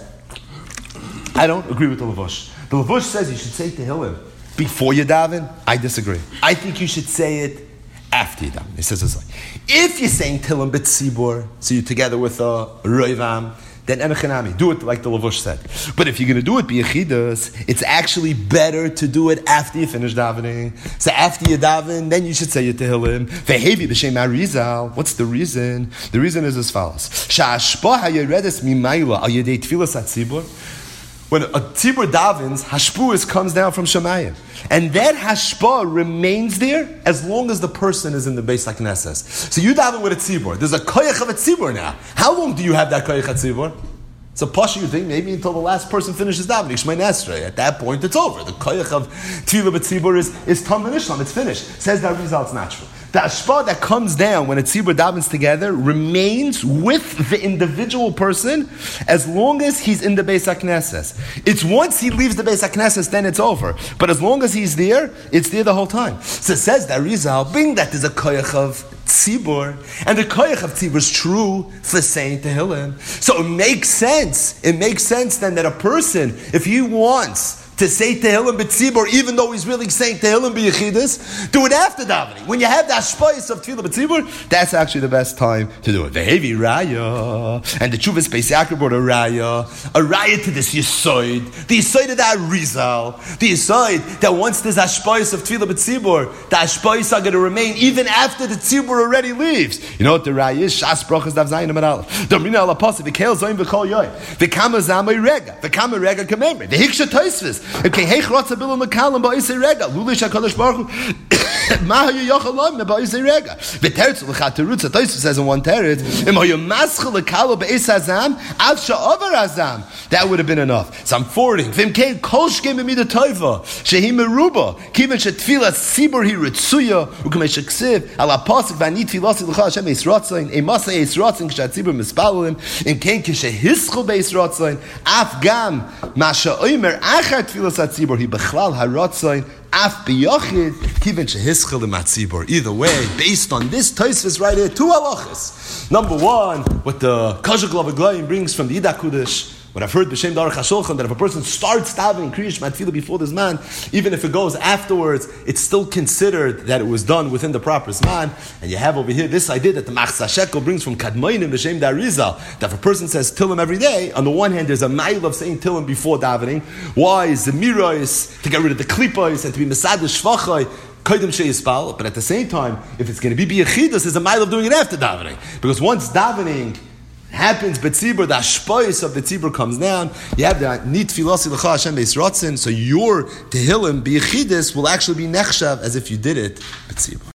I don't agree with the Levush. The Levush says you should say Tehillim before you daven. I disagree. I think you should say it after you daven. He says it's like, if you're saying Tehillim b'tzibur, so you're together with a roivam, then enochinami, do it like the Levush said. But if you're going to do it b'yechidas, it's actually better to do it after you finish davening. So after you daven, then you should say your Tehillim. Ve'hevi b'shem Arizal. What's the reason? The reason is as follows. Sha'ashpa ha'yeredes mimayla al yedei tfilas hatzibur. When a tzibur davens, hashpuas comes down from Shemayim. And that hashpah remains there as long as the person is in the Beis HaKnesses. So you daven with a tzibur. There's a koyach of a tzibur now. How long do you have that koyach of tzibur? So pasha, you think maybe until the last person finishes davening, Shmei Esrei. At that point, it's over. The koyach of tefillah b'tzibur is is tam v'nishlam. It's finished. Says that result, it's natural. The ashpah that comes down when a tzibur davens together remains with the individual person as long as he's in the Beis HaKnesses. It's once he leaves the Beis HaKnesses, then it's over. But as long as he's there, it's there the whole time. So it says that Rizal, being that there's a koyach of tzibur, and the koyach of tzibur is true for saying Tehillim. So it makes sense. It makes sense then that a person, if he wants to say Tehillim b'tzibur, even though he's really saying Tehillim b'yechidus, do it after davening. When you have the ashpayis of Tefillah b'tzibur, that's actually the best time to do it. Vehevi raya, and the Chuvas Beis Yaakov brought a raya, a raya to this yisoid, the yisoid of that rizal, the yisoid that once there's ashpayis of Tefillah b'tzibur, the ashpayis are going to remain even after the tzibur already leaves. You know what the raya is? Shas brachas dav zayin amar aleph. Domina ala pasuk v'kel zoyin v'kol yoy v'kama zamay rega v'kama rega kamemer v'hiksha toisves. Okay, hey, chrotza bilam mekalim ba'isei rega. Lulish hakadosh baruch hu. Mahayu yochalam ba'isei rega. V'teretz l'chaterutz. Toisv says in one teretz, Imhayu maschel l'kalo ba'isei azam av sha'avar azam. That would have been enough. So I'm forwarding. V'imkein kol shkem b'mida toiva shehi meruba kiven shetfilas sibur hi ritzuya u'kamei sheksiv ala pasuk v'ani tfilasi l'cha Hashem eis rotzayin emasa eis rotzayin kshat sibur mispalulim imkein kishehischel beis rotzayin af gam masha oimer achar tfilas atzibur hi bechlal harotzayin af b'yochid kiven shehischel l'matzibur. Either way, based on this Tosfos right here, two halachas. Number one, what the Kazak Lavaglayim brings from the Yidah Kudish, what I've heard b'Shem Darach HaShulchan, that if a person starts davening Kriyish Matfilah before this man, even if it goes afterwards, it's still considered that it was done within the proper Zman. And you have over here this idea that the Machzah Shekel brings from Kadmoinim b'Shem Darizal, that if a person says Tillim every day, on the one hand there's a mile of saying Tillim before davening. Why? Zemira is to get rid of the Klipos and to be Mesadish Shvachai, but at the same time, if it's going to be b'yechidus, there's a mile of doing it after davening. Because once davening happens, betzibur, the ashpois of the tzibur comes down, you have the nit filasi l'cha Hashem beis rotzen, so your tehillim b'yechidus will actually be nechshav as if you did it betzibur.